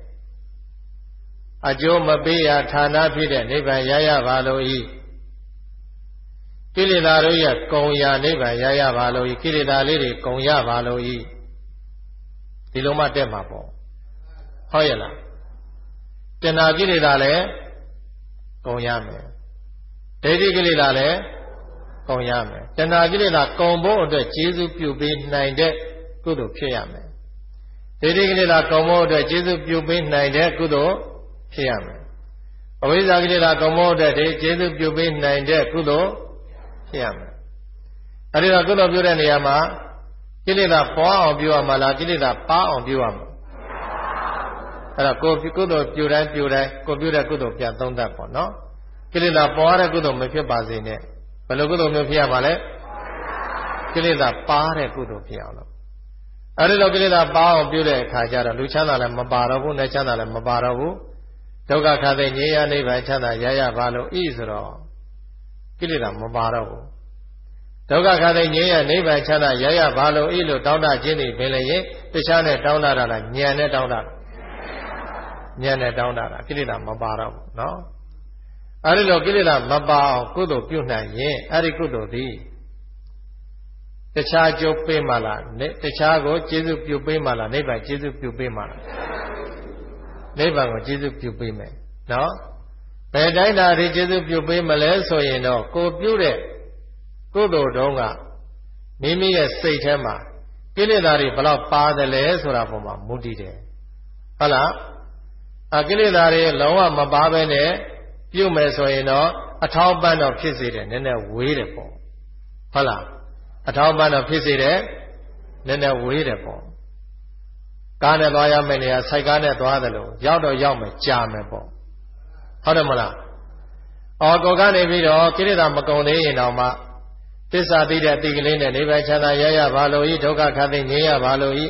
အကျိုးမပေးရဌာနဖြစ်တဲ့နိဗ္ဗာန်ရရပါလို့ဤကိလေသာတို့ရဲ့ကုံရာနိဗ္ဗာန်ရရပါလို့ဤကိလေသာလေးတွေကုံရပါလို့ဤဒီလိုမှတက်မှာပေါ့ဟုတ်ရဲ့လားတဏှာကိလေသာလည်းကုန်ရမယ်ဒိဋ္ဌိကိလေသာလည်းကုန်ရမယ်တဏှာကိလေသာကုန်ဖို့အတွက်ကျေးဇူးပြုပေးနိုင်တဲ့ကုသိုလ်ဖြစ်ရမယ်ဒိဋ္ဌိကိလေသာကုန်ဖို့အတွက်ကျေးဇူးပြုပေးနိုင်တဲ့ကုသိုလ်ဖြစ်ရမယ်အဝိဇ္ဇာကိလေသာကုန်ဖို့အတွက်ကျေးဇူးပြုပေးနိုင်တဲ့ကုသိုလ်ဖြစ်ရမယ်အဲဒီတော့ကုသိုလ်ပြုတဲ့နေရာမှာကိလေသာပွားအောင်ပြုရမှာလားကိလေသာပါအောင်ပြုရမှာအဲ့ဒါကိုကုသိုလ်ပြုတိုင်းပြုတိုင်းကိုပြုတဲ့ကုသိုလ်ပြန်သုံးသပ်ပေါ့နော်ကိလေသာပွားတဲ့ကုသိုလ်မဖြစ်ပါစေနဲ့ဘယ်လိုကုသိုလ်မျိုးဖြစ်ရမှာလဲကိလေသာပါတဲ့ကုသိုလ်ဖြစ်အောင်လို့အဲ့ဒီလိုကိလေသာပါအောင်ပြုတဲ့အခါကျတော့လူချမ်းသာလည်းမပါတော့ဘူးနဲ့ချမ်းသာလည်းမပါတော့ဘူးဒုက္ခခါသိငြိမ်းရနိဗ္ဗာန်ချမ်းသာရရပါလို့ဤဆိုတော့ကိလေသာမပါတော့ဘူးဒုက္ခခါသိငြိမ်းရနိဗ္ဗာန်ချမ်းသာရရပါလို့ဤလို့တောင်းတခြင်းတွေပင်လည်းရင်တခြားနဲ့တောင်းတတာလားဉာဏ်နဲ့တောင်းတတာဉာဏ်နဲ့တောင်းတတာကိလေသာမပါတော့ဘူးနော်အဲဒီလိုကိလေသာမပါအောင်ကုသိုလ်ပြုနိုင်ရင်အဲဒီကုသိုလ်သည်တခြားကျိုးပေးမှလားတခြားကိုကျေးဇူးပြုပေးမှလားနိဗ္ဗာန်ကျေးဇူးပြုပေးမှလားနိဗ္ဗာန်ကိုကျေးဇူးပြုပေးမယ်နော်ဘယ်တိုင်းသာဒီကျေးဇူးပြုပေးမလဲဆိုရင်တော့ကိုပြုတဲ့ကုသိုလ်တုံးကမိမိရဲ့စိတ်ထဲမှာကိလေသာတွေဘယ်လောက်ပါတယ်လဲဆိုတာပုံမှာမူတည်တယ်ဟုတ်လားအကိလေသာတွေလုံးဝမပါဘဲနဲ့ပြုမယ်ဆိုရင်တော့အထောက်ပံ့တော့ဖြစ်စေတယ်နည်းနည်းဝေးတယ်ပေါ့ဟုတ်လားအထောက်ပံ့တော့ဖြစ်စေတယ်နည်းနည်းဝေးတယ်ပေါ့ကားနဲ့သွားရမယ့်နေရာစိုက်ကားနဲ့သွားတယ်လို့ရောက်တော့ရောက်မယ်ကြာမယ်ပေါ့ဟုတ်တယ်မလားအော်ကိုကနေပြီးတော့ကိလေသာမကုန်သေးရင်တော့မှသစ္စာသိတဲ့အတိကလေးနဲ့နိဗ္ဗာန်ချမ်းသာရရပါလို့ဤဒုက္ခခသိငြိမ်းရပါလို့ဤ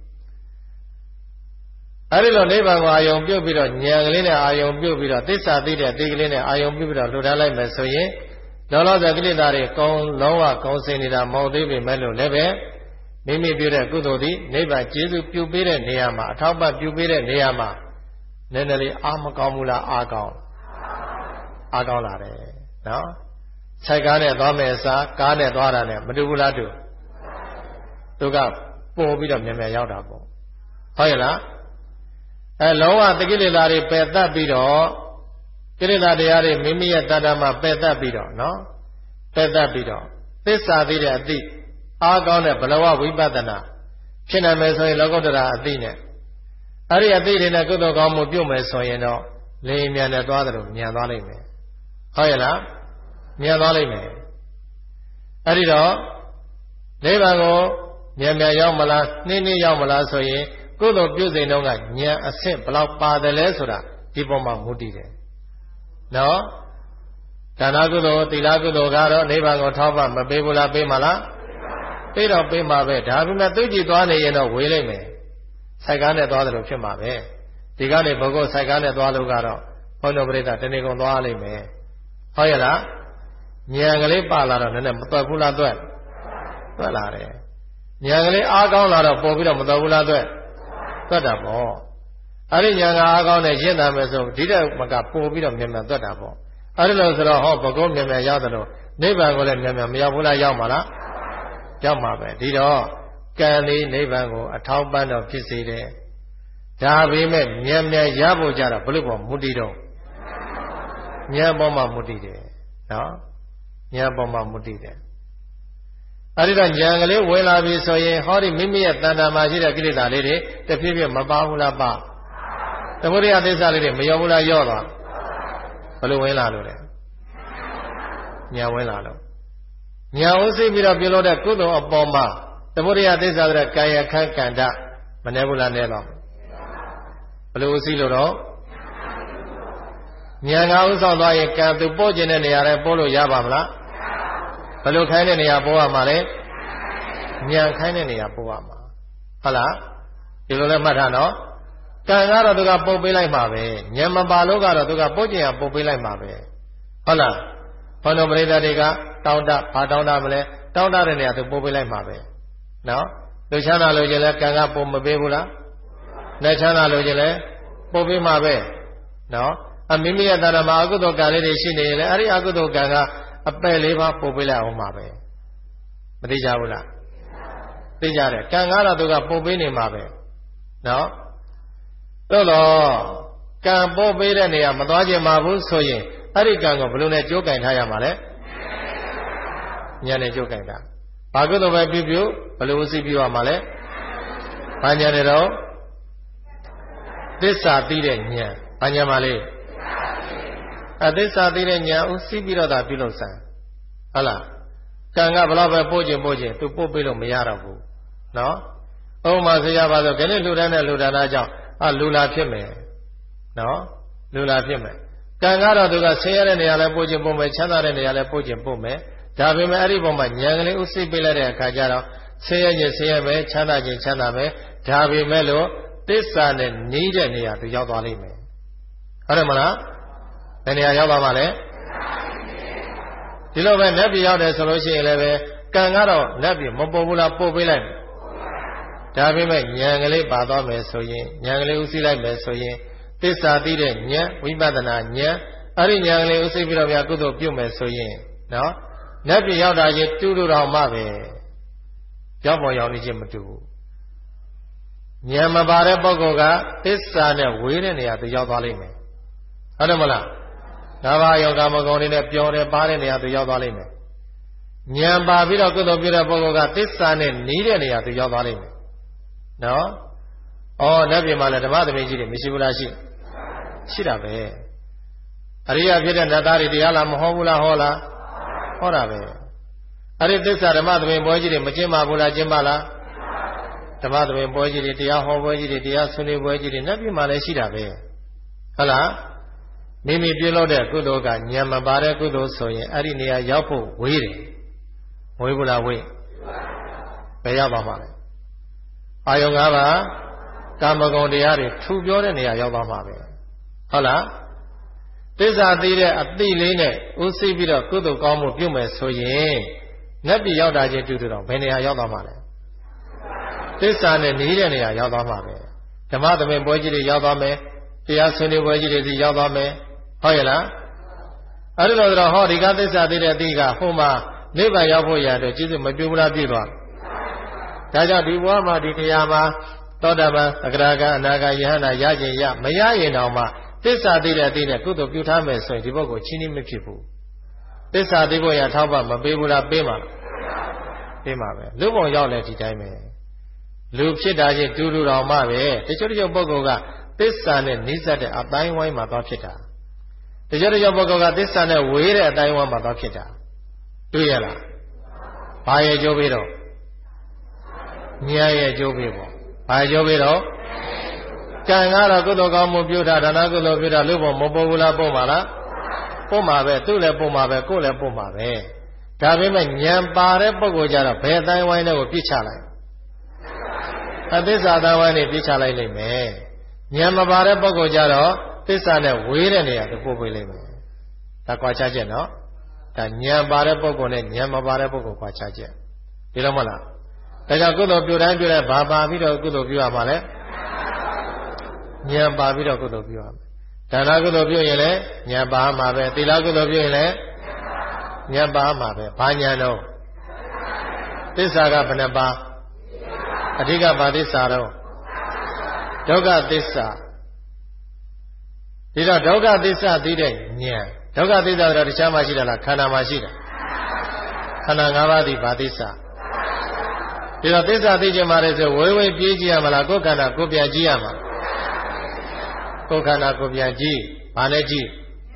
အဲဒီလိုနိဗ္ဗာန်ကိုအာယုံပြုတ်ပြီးတော့ဉာဏ်ကလေးနဲ့အာယုံပြုတ်ပြီးတော့သစ္စာသိတဲ့အတိကလေးနဲ့အာယုံပြုတ်ပြီးတော့လှူဒါန်းလိုက်မယ်ဆိုရင်လောလောဆယ်ကိလေသာတွေကုံလုံးဝကုံစင်နေတာမဟုတ်သေးပေမဲ့လို့လည်းပဲမိမိပြုတဲ့ကုသိုလ်သည်နိဗ္ဗာန်ကျေးဇူးပြုပေးတဲ့နေရာမှာအထောက်ပံ့ပြုပေးတဲ့နေရာမှာနည်းနည်းလေးအာမကောင်းဘူးလားအာကောင်းအားကောင်းလာတယ်နော်စိုက်ကားနဲ့သွားမယ်စားကားနဲ့သွားတာနဲ့မတူဘူးလားတူသူကပို့ပြီးတော့မြန်မြန်ရောက်တာပေါ့ဟုတ်ရဲ့လားအဲလုံးဝတကိလေသာတွေပယ်တတ်ပြီးတော့ကိလေသာတရားတွေမိမိရဲ့တဏ္ဍာမှာပယ်တတ်ပြီးတော့နော်ပယ်တတ်ပြီးတော့သစ္စာသိတဲ့အသိအားကောင်းတဲ့ဘလဝဝိပဿနာဖြစ်နိုင်မယ်ဆိုရင်လောကုတ္တရာအသိနဲ့အဲ့ဒီအသိတွေနဲ့ကုသိုလ်ကောင်းမှုပြုမယ်ဆိုရင်တော့လေမြန်နဲ့သွားတယ်လို့မြန်သွားလိမ့်မယ်ဟုတ်ရဲ့လားမြန်သွားလိမ့်မယ်အဲ့ဒီတော့နိဗ္ဗာန်ကိုမြန်မြန်ရောက်မလားနှင်းနှင်းရောက်မလားဆိုရင်ကုသိုလ်ပြုစိန်တုန်းကဉာဏ်အဆင့်ဘလောက်ပါတယ်လဲဆိုတာဒီပုံမှာမူတည်တယ်နော်ဒါနကုသိုလ်သီလကုသိုလ်ကတော့နိဗ္ဗာန်ကိုထောက်ပံ့မပေးဘူးလားပေးမှာလားပေးတော့ပေးမှာပဲဒါပေမဲ့သိကြည့်သွားနေရင်တော့ဝေးလိမ့်မယ်စိုက်ကားနဲ့သွားတယ်လို့ဖြစ်မှာပဲဒီကနေဘုဂုတ်စိုက်ကားနဲ့သွားလို့ကတော့ဘုန်းတော်ပရိသတ်တဏှိကုံသွားလိမ့်မယ်ဟုတ်ရဲ့လားဉာဏ်ကလေးပါလာတော့နည်းနည်းမတွက်ဘူးလားတွက်တွက်လာတယ်ဉာဏ်ကလေးအားကောင်းလာတော့ပို့ပြီးတော့မတွက်ဘူးလားတွက်တွက်တာပေါ့အဲ့ဒီဉာဏ်ကအားကောင်းတဲ့ရှင်းတာမယ်ဆိုဒီတဲ့မကပို့ပြီးတော့မြန်မြန်တွက်တာပေါ့အဲ့ဒီလိုဆိုတော့ဟောဘုဂုတ်မြန်မြန်ရောက်တယ်လို့နိဗ္ဗာန်ကိုလည်းမြန်မြန်မရောက်ဘူးလားရောက်မှာလားရောက်မှာပဲဒီတော့ကံလေးနိဗ္ဗာန်ကိုအထောက်ပံ့တော့ဖြစ်စေတယ်ဒါပေမဲ့မြန်မြန်ရဖို့ကြတော့ဘလို့ပေါ့မူတည်တော့ဉာဏ်ပေါ်မှာမူတည်တယ်နော်ဉာဏ်ပေါ်မှာမူတည်တယ်အဲ့ဒီတော့ဉာဏ်ကလေးဝင်လာပြီဆိုရင်ဟောဒီမိမိရဲ့တဏ္ဍာမှာရှိတဲ့ကိလေသာလေးတွေတဖြည်းဖြည်းမပါဘူးလားပါသမုဒိယသစ္စာလေးတွေမရောဘူးလားရော့သွားဘလို့ဝင်လာလို့လဲဉာဏ်ဝင်လာလို့ဉာဏ်ဥသိပြီးတော့ပြုလို့တဲ့ကုသိုလ်အပေါ်မှာသမုဒိယသစ္စာတဲ့ကာယခန္ကန္တမနေဘူးလားနေတော့ဘလို့ဥသိလို့တော့ဉာဏ်ကဥဆောင်သွားရင်ကံသူပို့ခြင်းတဲ့နေရာတွေပို့လို့ရပါမလားဘယ်လိုခိုင်းတဲ့နေရာပို့ရမှာလဲဉာဏ်ခိုင်းတဲ့နေရာပို့ရမှာဟုတ်လားဒီလိုလဲမှတ်ထားနော်ကံကတော့သူကပို့ပေးလိုက်မှာပဲဉာဏ်မပါလို့ကတော့သူကပို့ခြင်းရပို့ပေးလိုက်မှာပဲဟုတ်လားဘုန်းတော်ပရိသတ်တွေကတောင်းတဘာတောင်းတမလဲတောင်းတတဲ့နေရာသူပို့ပေးလိုက်မှာပဲနော်လူချမ်းသာလို့ခြင်းလဲကံကပို့မပေးဘူးလားလက်ချမ်းသာလို့ခြင်းလဲပို့ပေးမှာပဲနော်အမိမိရဲ့တဏ္ဍာမှာအကုသိုလ်ကံလေးတွေရှိနေရင်လည်းအဲ့ဒီအကုသိုလ်ကံကအပယ်လေးပါပို့ပေးလိုက်အောင်မှာပဲမသိကြဘူးလားသိကြတယ်ကံကတော့သူကပို့ပေးနေမှာပဲနော်တော့တော့ကံပို့ပေးတဲ့နေရာမသွားခြင်းမှာဘူးဆိုရင်အဲ့ဒီကံကိုဘယ်လိုနဲ့ကြိုးကင်ထားရမှာလဲဉာဏ်နဲ့ကြိုးကင်တာဘာကုသိုလ်ပဲပြုပြုဘယ်လိုဥသိပြုရမှာလဲဘာဉာဏ်နဲ့တော့သစ္စာသိတဲ့ဉာဏ်ဘာဉာဏ်ပါလဲအသစ္စာသိတဲ့ဉာဏ်ဥသိပြီးတော့သာပြုလို့ဆန်ဟုတ်လားကံကဘလောက်ပဲပို့ခြင်းပို့ခြင်းသူပို့ပေးလို့မရတော့ဘူးနော်ဥပမာဆိုရပါဆိုခဏလူတန်းနဲ့လူတန်းသားကြောင့်အလူလာဖြစ်မယ်နော်လူလာဖြစ်မယ်ကံကတော့သူကဆင်းရဲတဲ့နေရာလဲပို့ခြင်းပို့မယ်ချမ်းသာတဲ့နေရာလဲပို့ခြင်းပို့မယ်ဒါပေမဲ့အဲ့ဒီပုံမှာဉာဏ်ကလေးဥသိပေးလိုက်တဲ့အခါကျတော့ဆင်းရဲခြင်းဆင်းရဲမယ်ချမ်းသာခြင်းချမ်းသာမယ်ဒါပေမဲ့လို့သစ္စာနဲ့နီးတဲ့နေရာသူရောက်သွားလိမ့်မယ်ဟုတ်တယ်မလားဘယ်နေရာရောက်ပါမှာလဲဒီလိုပဲလက်ပြရောက်တယ်ဆိုလို့ရှိရင်လည်းပဲကံကတော့လက်ပြမပို့ဘူးလားပို့ပေးလိုက်ဒါပေမဲ့ဉာဏ်ကလေးပါသွားမယ်ဆိုရင်ဉာဏ်ကလေးဥသိလိုက်မယ်ဆိုရင်သစ္စာသိတဲ့ဉာဏ်ဝိပဿနာဉာဏ်အဲ့ဒီဉာဏ်ကလေးဥသိပြီးတော့ဗျာကုသိုလ်ပြုမယ်ဆိုရင်နော်လက်ပြရောက်တာချင်းတူတူတော်မှပဲရောက်ပေါ်ရောက်နေချင်းမတူဘူးဉာဏ်မပါတဲ့ပုဂ္ဂိုလ်ကသစ္စာနဲ့ဝေးတဲ့နေရာသူရောက်သွားလိမ့်မယ်ဟုတ်တယ်မလားဒါဘာယောဂမဂုံတွေနဲ့ပျော်တယ်ပါတဲ့နေရာသူရောက်သွားလိမ့်မယ်ဉာဏ်ပါပြီးတော့ကုသိုလ်ပြုတဲ့ပုဂ္ဂိုလ်ကသစ္စာနဲ့နီးတဲ့နေရာသူရောက်သွားလိမ့်မယ်နော်ဩလက်ပြင်မှာလည်းဓမ္မသမီးကြီးတွေမရှိဘူးလားရှိရှိတာပဲအရိယာဖြစ်တဲ့နတ်သားတွေတရားလားမဟောဘူးလားဟောလားဟောတာပဲအဲ့ဒီသစ္စာဓမ္မသမီးပွဲကြီးတွေမကျင့်ပါဘူးလားကျင့်ပါလားဓမ္မသမီးပွဲကြီးတွေတရားဟောပွဲကြီးတွေတရားဆွေးနွေးပွဲကြီးတွေနတ်ပြည်မှာလည်းရှိတာပဲဟုတ်လားမိမိပြုလုပ်တဲ့ကုသိုလ်ကဉာဏ်မပါတဲ့ကုသိုလ်ဆိုရင်အဲ့ဒီနေရာရောက်ဖို့ဝေးတယ်ဝေးဘူးလားဝေးဘယ်ရောက်ပါမှာလဲအာယုံ၅ပါးကာမဂုဏ်တရားတွေထူပြောတဲ့နေရာရောက်သွားမှာပဲဟုတ်လားသစ္စာသိတဲ့အသိလေးနဲ့ဥသိပြီးတော့ကုသိုလ်ကောင်းမှုပြုမယ်ဆိုရင်နတ်ပြည်ရောက်တာချင်းတူတူတော့ဘယ်နေရာရောက်သွားမှာလဲသစ္စာနဲ့နေတဲ့နေရာရောက်သွားမှာပဲဓမ္မသမင်ပွဲကြီးတွေရောက်သွားမယ်တရားဆွေးနွေးပွဲကြီးတွေစီရောက်သွားမယ်ဟုတ်ရဲ့လားအဲ့ဒီလိုတော့ဟောဒီကသစ္စာသိတဲ့အသိကဟိုမှာနိဗ္ဗာန်ရောက်ဖို့ရတော့ကျေးဇူးမပြုဘူးလားပြည့်သွားဒါကြောင့်ဒီဘဝမှာဒီတရားမှာသောတာပန်သဂရကအနာဂါယဟနာရခြင်းရမရရင်တော့မှသစ္စာသိတဲ့အသိနဲ့ကုသိုလ်ပြုထားမယ်ဆိုရင်ဒီဘုတ်ကိုချင်းနှီးမဖြစ်ဘူးသစ္စာသိဖို့ရထောက်ပံ့မပေးဘူးလားပေးမှာပေးမှာပဲလူပုံရောက်လဲဒီတိုင်းပဲလူဖြစ်တာချင်းတူတူတော်မှပဲတချို့တချို့ပုဂ္ဂိုလ်ကသစ္စာနဲ့နှိစက်တဲ့အတိုင်းဝိုင်းမှာသွားဖြစ်တာတချို့တချို့ပုဂ္ဂိုလ်ကသစ္စာနဲ့ဝေးတဲ့အတိုင်းဝိုင်းမှာသွားဖြစ်တာတွေ့ရလားဘာရဲ့ကြိုးပေးတော့ဉာဏ်ရဲ့ကြိုးပေးပေါ့ဘာကြိုးပေးတော့ကံကတော့ကုသိုလ်ကောင်းမှုပြုတာဒါနကုသိုလ်ပြုတာလူပုံမပေါ်ဘူးလားပုံပါလားပုံပါပဲသူ့လည်းပုံပါပဲကိုယ်လည်းပုံပါပဲဒါပေမဲ့ဉာဏ်ပါတဲ့ပုဂ္ဂိုလ်ကြတော့ဘယ်အတိုင်းဝိုင်းနဲ့ကိုပြစ်ချလိုက်အသစ္စာတိုင်းဝိုင်းနဲ့ပြစ်ချလိုက်လိမ့်မယ်ဉာဏ်မပါတဲ့ပုဂ္ဂိုလ်ကြတော့သစ္စာနဲ့ဝေးတဲ့နေရာကိုပို့ပေးလိမ့်မယ်ဒါကွာခြားချက်နော်ဒါဉာဏ်ပါတဲ့ပုဂ္ဂိုလ်နဲ့ဉာဏ်မပါတဲ့ပုဂ္ဂိုလ်ကွာခြားချက်ဒီလိုမဟုတ်လားဒါကြောင့်ကုသိုလ်ပြုတိုင်းပြုတိုင်းဘာပါပြီးတော့ကုသိုလ်ပြုရမှာလဲဉာဏ်ပါပြီးတော့ကုသိုလ်ပြုရမယ်ဒါနကုသိုလ်ပြုရင်လည်းဉာဏ်ပါမှာပဲသီလကုသိုလ်ပြုရင်လည်းဉာဏ်ပါမှာပဲဘာဉာဏ်တော့သစ္စာကဘယ်နှပါအဓိကဘာသစ္စာတော့ဒုက္ခသစ္စာဒီတော့ဒုက္ခသစ္စာသိတဲ့ဉာဏ်ဒုက္ခသစ္စာတော့တခြားမှရှိတာလားခန္ဓာမှာရှိတာခန္ဓာ၅ပါးဒီဘာသစ္စာဒီတော့သစ္စာသိခြင်းမှာလည်းဆိုဝေဝေပြေးကြည့်ရမလားကိုယ်ခန္ဓာကိုယ်ပြန်ကြည့်ရမှာကိုယ်ခန္ဓာကိုယ်ပြန်ကြည့်ဘာနဲ့ကြည့်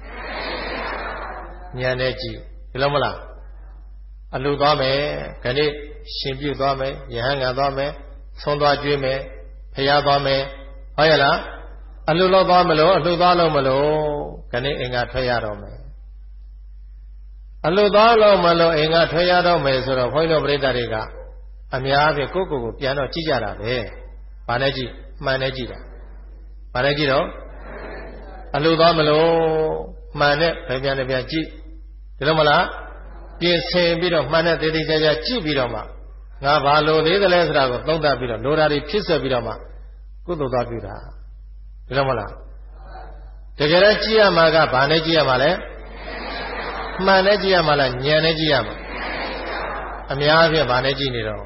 ဉာဏ်နဲ့ကြည့်ဒီလိုမလားအလှသွားမယ်ခဏိရှင်ပြုသွားမယ်ယဟန်ကသွားမယ်ဆုံးသွားကျွေးမယ်ဖျားသွားမယ်ဟုတ်ရဲ့လားအလှလောက်သွားမလို့အလှသွားလို့မလို့ခဏိအင်္ဂါထွက်ရတော့မယ်အလှသွားလို့မလို့အင်္ဂါထွက်ရတော့မယ်ဆိုတော့ဘုန်းကြီးတို့ပြိဿတွေကအများအားဖြင့်ကိုယ့်ကိုယ်ကိုပြန်တော့ကြည့်ကြတာပဲဘာနဲ့ကြည့်မှန်နဲ့ကြည့်တာဘာနဲ့ကြည့်တော့အလှသွားမလို့မှန်နဲ့ပဲပြန်ပြန်ကြည့်ဒီလိုမလားပြင်ဆင်ပြီးတော့မှန်တဲ့သေးသေးချာချာကြည့်ပြီးတော့မှငါဘာလို့သေးသလဲဆိုတာကိုသုံးသပ်ပြီးတော့လိုတာတွေဖြစ်ဆက်ပြီးတော့မှကုသိုလ်သွားပြုတာဒီလိုမလားတကယ်တော့ကြည့်ရမှာကဘာနဲ့ကြည့်ရမှာလဲမှန်နဲ့ကြည့်ရမှာလားဉာဏ်နဲ့ကြည့်ရမှာအများအားဖြင့်ဘာနဲ့ကြည့်နေတော့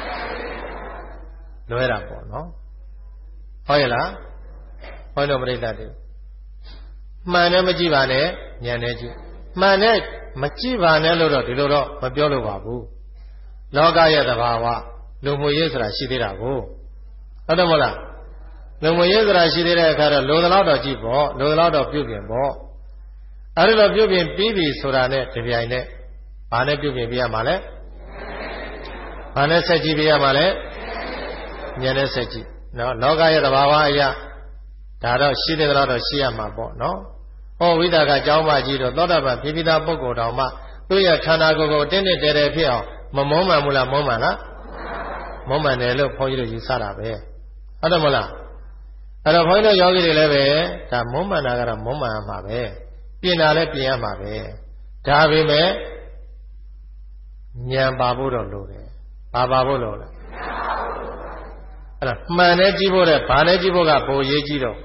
လွဲတာပေါ့နော်ဟုတ်ရဲ့လားဟောတော့ပြိဿတွေမှန်နဲ့မကြည့်ပါနဲ့ဉာဏ်နဲ့ကြည့်မှန်နဲ့မကြည့်ပါနဲ့လို့တော့ဒီလိုတော့မပြောလို့ပါဘူးလောကရဲ့သဘာဝလူမှုရေးဆိုတာရှိသေးတာကိုဟုတ်တယ်မဟုတ်လားလူမှုရေးဆိုတာရှိသေးတဲ့အခါတော့လိုသလောက်တော့ကြည့်ပေါ့လိုသလောက်တော့ပြုပြင်ပေါ့အဲဒီလိုပြုပြင်ပြီးပြီဆိုတာနဲ့ဒီပြိုင်နဲ့ဘာနဲ့ပြုပြင်ပြရမှာလဲဘာနဲ့ဆက်ကြည့်ပြရမှာလဲဉာဏ်နဲ့ဆက်ကြည့်နော်လောကရဲ့သဘာဝအရာဒါတော့ရှိသေးသလောက်တော့ရှိရမှာပေါ့နော်ဟောဝိသကအကြောင်းမကြီးတော့သောတာပန်ဖြစ်ပြီးသားပုဂ္ဂိုလ်တော်မှသူ့ရဲ့ခန္ဓာကိုယ်ကိုတင်းတင်းတဲတဲဖြစ်အောင်မမုန်းမှန်ဘူးလားမုန်းမှန်လားမုန်းမှန်တယ်လို့ဘုန်းကြီးတို့ယူဆတာပဲဟုတ်တယ်မလားအဲ့တော့ဘုန်းကြီးတို့ယောဂီတွေလည်းပဲဒါမုန်းမှန်တာကတော့မုန်းမှန်ရမှာပဲပြင်တာလည်းပြင်ရမှာပဲဒါပေမဲ့ဉာဏ်ပါဖို့တော့လိုတယ်ဘာပါဖို့လိုလဲအဲ့ဒါမှန်နဲ့ကြည့်ဖို့တဲ့ဘာနဲ့ကြည့်ဖို့ကပိုရေးကြည့်တော့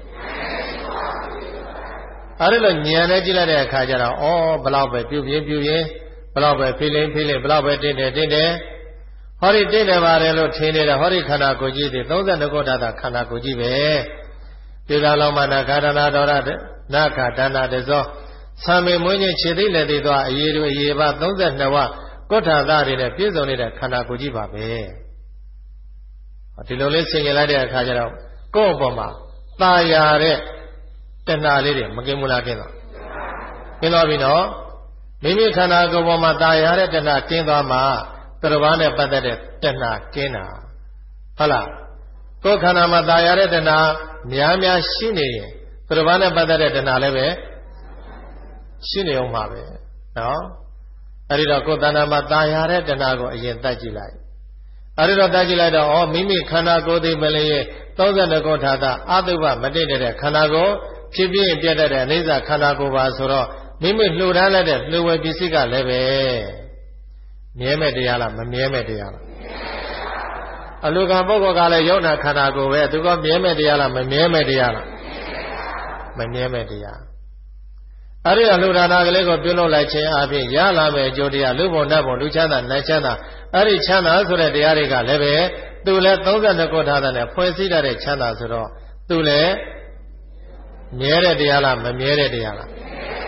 အဲ့ဒီလိုဉာဏ်နဲ့ကြည့်လိုက်တဲ့အခါကျတော့ဩဘလောက်ပဲပြုပြင်းပြုရင်ဘလောက်ပဲဖိလိမ့်ဖိလိမ့်ဘလောက်ပဲတင်းတယ်တင်းတယ်ဟောဒီတင်းတယ်ပါတယ်လို့ထင်နေတာဟောဒီခန္ဓာကိုယ်ကြီးဒီသုံးဆယ်နှစ်ခုဓာတ်ခန္ဓာကိုယ်ကြီးပဲပြေသာလောမနာခန္ဓာနာတော်ရနာခဒါနာတဇောသံမေမွေးခြင်းခြေသိလက်သိသွားအရေးတွေအရေးပါသုံးဆယ်နှစ်ဝကုဋ္ဌာသတွေနဲ့ပြည့်စုံနေတဲ့ခန္ဓာကိုယ်ကြီးပါပဲဒီလိုလေးဆင်ခြင်လိုက်တဲ့အခါကျတော့ကိုယ့်အပေါ်မှာตาရတဲ့တဏှာလေးတွေမကင်းဘူးလားကင်းတော့ကင်းသွားပြီနော်မိမိခန္ဓာကိုယ်ပေါ်မှာตาရတဲ့တဏှာကင်းသွားမှသတ္တဝါနဲ့ပတ်သက်တဲ့တဏှာကင်းတာဟုတ်လားကိုယ်ခန္ဓာမှာตาရတဲ့တဏှာများများရှိနေရင်သတ္တဝါနဲ့ပတ်သက်တဲ့တဏှာလည်းပဲရှိနေအောင်ပါပဲနော်အဲဒီတော့ကိုယ်တဏှာမှာตาရတဲ့တဏှာကိုအရင်တတ်ကြည့်လိုက်အဲဒီတော့တတ်ကြည့်လိုက်တော့ဩမိမိခန္ဓာကိုယ်သိမလေးရဲ့သုံးဆယ်နှစ်ခုထာတာအတုပမတည့်တဲ့ခန္ဓာကိုယ်ဖြစ်ပြင်းပြတ်တဲ့အိဋ္ဌခန္ဓာကိုယ်ပါဆိုတော့မိမိလှူဒါန်းလိုက်တဲ့လှူဝယ်ပစ္စည်းကလည်းပဲမြဲမဲ့တရားလားမမြဲမဲ့တရားလားအလူကံပုဂ္ဂိုလ်ကလည်းယုံနာခန္ဓာကိုယ်ပဲသူကမြဲမဲ့တရားလားမမြဲမဲ့တရားလားမမြဲမဲ့တရားအဲ့ဒီအလှူဒါနကလေးကိုပြုလုပ်လိုက်ခြင်းအပြင်ရလာမဲ့အကျိုးတရားလူဘုံနတ်ဘုံလူချမ်းသာနတ်ချမ်းသာအဲ့ဒီချမ်းသာဆိုတဲ့တရားတွေကလည်းပဲသူလည်းသုံးဆယ်နှစ်ခုထားတဲ့ဖွဲ့စည်းတဲ့ချမ်းသာဆိုတော့သူလည်းမြဲတဲ့တရားလားမမြဲတဲ့တရားလား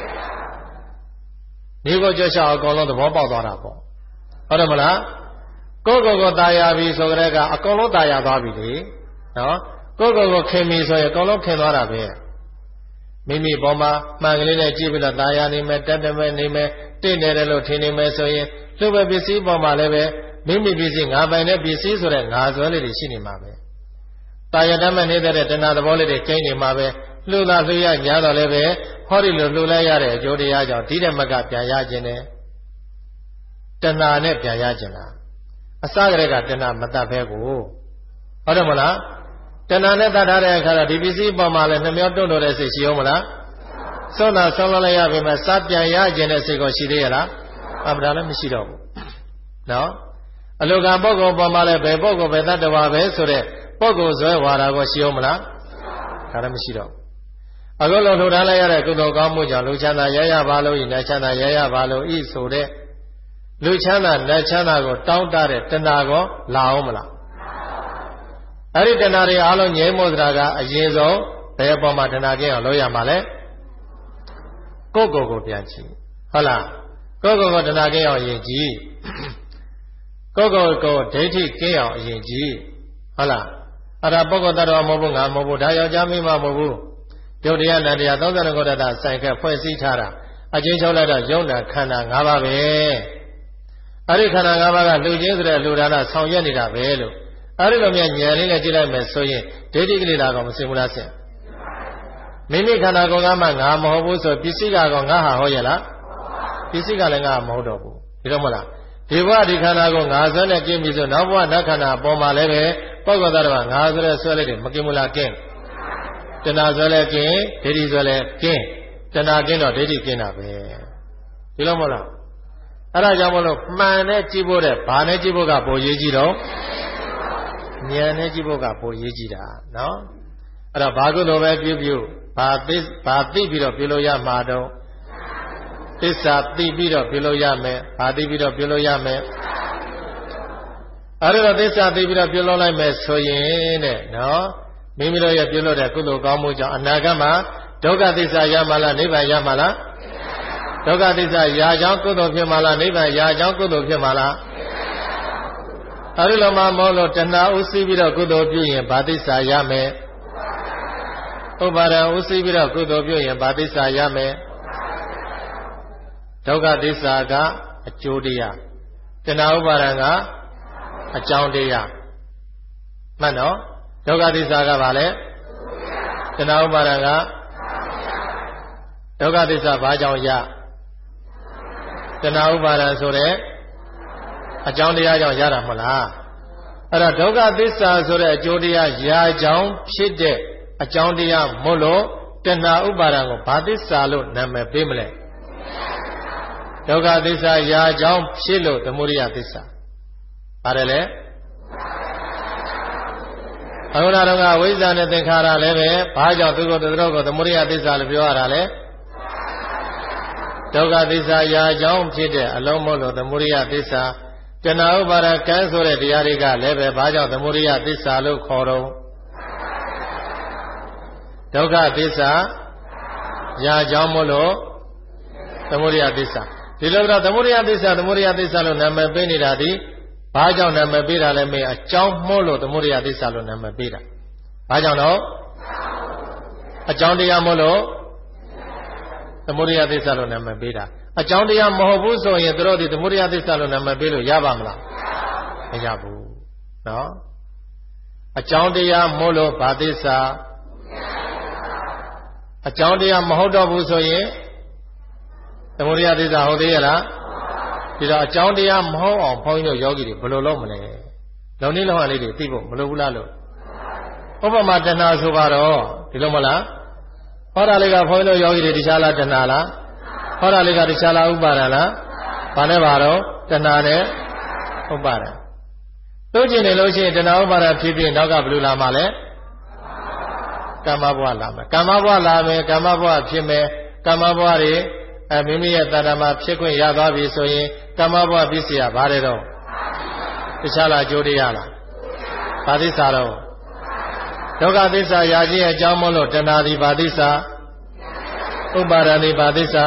ဒီကိုကြွချောက်အကုန်လုံးသဘောပေါက်သွားတာပေါ့ဟုတ်တယ်မလားကိုယ့်ကိုယ်ကိုตายရပြီဆိုကြတဲ့ကအကုန်လုံးตายရသွားပြီလေနော်ကိုယ့်ကိုယ်ကိုခင်ပြီဆိုရင်အကုန်လုံးခင်သွားတာပဲမိမိပေါ်မှာမှန်ကလေးနဲ့ကြည့်ပြီးတော့ตายရနေမယ်တက်တမဲ့နေမယ်တင့်တယ်လို့ထင်နေမယ်ဆိုရင်သူ့ပဲပစ္စည်းပေါ်မှာလည်းပဲမိမိပစ္စည်းငါပိုင်တဲ့ပစ္စည်းဆိုတဲ့ငါဆွဲလေးတွေရှိနေမှာပဲตายရတတ်မဲ့နေတဲ့တဏှာသဘောလေးတွေကျင်းနေမှာပဲလှူတာလှူရညာတော့လည်းပဲဟောဒီလိုလှူလိုက်ရတဲ့အကျိုးတရားကြောင့်ဒီဓမ္မကပြန်ရခြင်းနဲ့တဏှာနဲ့ပြန်ရခြင်းလားအစကတည်းကတဏှာမတတ်ဘဲကိုဟုတ်တယ်မလားတဏှာနဲ့တတ်ထားတဲ့အခါတော့ဒီပစ္စည်းပေါ်မှာလည်းနှမျောတွန့်တော်တဲ့စိတ်ရှိအောင်မလားဆုံးတာဆုံးလိုက်ရပြီမဲ့စပြန်ရခြင်းတဲ့စိတ်ကိုရှိသေးရလားအမှန်တရားလည်းမရှိတော့ဘူးနော်အလုကံပုဂ္ဂိုလ်ပေါ်မှာလည်းဘယ်ပုဂ္ဂိုလ်ပဲတတ္တဝါပဲဆိုတဲ့ပုဂ္ဂိုလ်ဇွဲဝါဒကိုရှိအောင်မလားဒါလည်းမရှိတော့အခုလုံးလှူဒါန်းလိုက်ရတဲ့ကုသိုလ်ကောင်းမှုကြောင့်လူချမ်းသာရရပါလို့ဤနတ်ချမ်းသာရရပါလို့ဤဆိုတဲ့လူချမ်းသာနတ်ချမ်းသာကိုတောင်းတတဲ့တဏှာကိုလာအောင်မလားအဲ့ဒီတဏှာတွေအားလုံးငြိမ်းမို့ဆိုတာကအရင်ဆုံးဘယ်အပေါ်မှာတဏှာကင်းအောင်လုပ်ရမှာလဲကိုယ့်ကိုယ်ကိုပြန်ကြည့်ဟုတ်လားကိုယ့်ကိုယ်ကိုတဏှာကင်းအောင်ယဉ်ကြည့်ကိုယ့်ကိုယ်ကိုဒိဋ္ဌိကင်းအောင်အရင်ကြည့်ဟုတ်လားအဲ့ဒါပုဂ္ဂိုလ်တ attva မဟုတ်ဘူးငါမဟုတ်ဘူးဒါယောက်ျားမိန်းမမဟုတ်ဘူးယုတ်တရားနတ်တရားသုံးဆယ်ခုတ္တဆိုင်ခက်ဖွဲ့စည်းထားတာအချင်းချုပ်လိုက်တော့ယုံနာခန္ဓာ၅ပါးပဲအဲ့ဒီခန္ဓာ၅ပါးကလူချင်းဆိုတဲ့လူဒါနဆောင်ရွက်နေတာပဲလို့အဲ့ဒီလိုများဉာဏ်လေးနဲ့ကြည့်လိုက်မယ်ဆိုရင်ဒိဋ္ဌိကလေးလာကောင်မစင်ဘူးလားဆင်မိမိခန္ဓာကိုယ်ကမှငါမဟုတ်ဘူးဆိုပစ္စည်းကတော့ငါဟာဟောရလားပစ္စည်းကလည်းငါမဟုတ်တော့ဘူးဒီတော့မလားဒီဘဝဒီခန္ဓာကိုငါဆွဲနဲ့กินပြီဆိုနောက်ဘဝနတ်ခန္ဓာပေါ်မှာလည်းပဲပုဂ္ဂိုလ်သားတော်ကငါဆိုတဲ့ဆွဲလိုက်တယ်မกินဘူးလားกินတဏှာဆွဲလဲกินဒိဋ္ဌိဆွဲလဲกินတဏှာกินတော့ဒိဋ္ဌိกินတာပဲဒီလိုမဟုတ်လားအဲ့ဒါကြောင့်မလို့မှန်နဲ့ကြည့်ဖို့တဲ့ဘာနဲ့ကြည့်ဖို့ကပိုရေးကြည့်တော့ဉာဏ်နဲ့ကြည့်ဖို့ကပိုရေးကြည့်တာနော်အဲ့တော့ဘာကုသိုလ်ပဲပြုပြုဘာသိဘာသိပြီးတော့ပြုလို့ရမှာတော့သစ္စာသိပြီးတော့ပြုလို့ရမယ်ဘာသိပြီးတော့ပြုလို့ရမယ်အဲ့ဒါသစ္စာသိပြီးတော့ပြုလို့လိုက်မယ်ဆိုရင်တဲ့နော်မိမိတို့ရဲ့ပြုလို့တဲ့ကုသိုလ်ကောင်းမှုကြောင့်အနာဂတ်မှာဒုက္ခသစ္စာရမှာလားနိဗ္ဗာန်ရမှာလားဒုက္ခသစ္စာရာကြောင်းကုသိုလ်ဖြစ်မှာလားနိဗ္ဗာန်ရာကြောင်းကုသိုလ်ဖြစ်မှာလားအဲ့ဒီလိုမှမဟုတ်လို့တဏှာဥသိပြီးတော့ကုသိုလ်ပြုရင်ဘာသစ္စာရမယ်ဥပါဒံဥသိပြီးတော့ကုသိုလ်ပြုရင်ဘာသစ္စာရမယ်ဒုက္ခသစ္စာကအကျိုးတရားတဏှာဥပါဒံကအကြောင်းတရားမှတ်နော်ဒုက္ခသစ္စာကဘာလဲတဏှာဥပါဒံကဒုက္ခသစ္စာဘာကြောင့်ရတဏှာဥပါဒံဆိုတဲ့အကြောင်းတရားကြောင့်ရတာမဟုတ်လားအဲ့တော့ဒုက္ခသစ္စာဆိုတဲ့အကျိုးတရားရာကြောင့်ဖြစ်တဲ့အကြောင်းတရားမို့လို့တဏှာဥပါဒံကိုဘာသစ္စာလို့နာမည်ပေးမလဲဒုက္ခသစ္စာရာကြောင့်ဖြစ်လို့သမုဒိယသစ္စာပါတယ်လေအခုနကတော့ဝိဇ္ဇာနဲ့သင်္ခါရလည်းပဲဘာကြောင့်သူကိုသူတို့ကိုသမုဒိယသစ္စာလို့ပြောရတာလဲဒုက္ခသစ္စာရာကြောင့်ဖြစ်တဲ့အလုံးမို့လို့သမုဒိယသစ္စာတဏှာဥပါဒံကံဆိုတဲ့တရားတွေကလည်းပဲဘာကြောင့်သမုဒိယသစ္စာလို့ခေါ်တော့ဒုက္ခသစ္စာရာကြောင့်မို့လို့သမုဒိယသစ္စာဒီလိုတော့သမုဒိယသစ္စာသမုဒိယသစ္စာလို့နာမည်ပေးနေတာဒီဘာကြောင့်နာမည်ပေးတာလဲမေးအကြောင်းမို့လို့သမုဒိယသစ္စာလို့နာမည်ပေးတာဘာကြောင့်တော့အကြောင်းတရားမို့လို့သမုဒိယသစ္စာလို့နာမည်ပေးတာအကြောင်းတရားမဟုတ်ဘူးဆိုရင်တို့ဒီသမုဒိယသစ္စာလို့နာမည်ပေးလို့ရပါမလားမရဘူးနော်အကြောင်းတရားမို့လို့ဘာသစ္စာအကြောင်းတရားမဟုတ်တော့ဘူးဆိုရင်သမုဒိယသစ္စာဟုတ်သေးရလားဒီတော့အကြောင်းတရားမဟုတ်အောင်ဘုန်းကြီးတို့ယောဂီတွေဘယ်လိုလုပ်မလဲလုံနေလောက်လေးတွေသိဖို့မလိုဘူးလားလို့ဥပမာတဏှာဆိုပါတော့ဒီလိုမလားဟောတာလေးကဘုန်းကြီးတို့ယောဂီတွေတခြားလားတဏှာလားဟောတာလေးကတခြားလားဥပါဒံလားဘာနဲ့ပါတော့တဏှာနဲ့ဥပါဒံတို့ကျင်နေလို့ရှိရင်တဏှာဥပါဒံဖြစ်ပြီးနောက်ကဘယ်လိုလာမှလဲကမ္မဘဝလာမယ်ကမ္မဘဝလာမယ်ကမ္မဘဝဖြစ်မယ်ကမ္မဘဝတွေအဲမိမိရဲ့တဏ္ဍာမှာဖြစ်ခွင့်ရသွားပြီဆိုရင်ကမ္မဘဝပြည့်စည်ရပါတယ်တော့တခြားလားကြိုးတရားလားဘာသစ္စာတော့ဒုက္ခသစ္စာရာခြင်းအကြောင်းမလို့တဏှာဒီဘာသစ္စာဥပါဒံဒီဘာသစ္စာ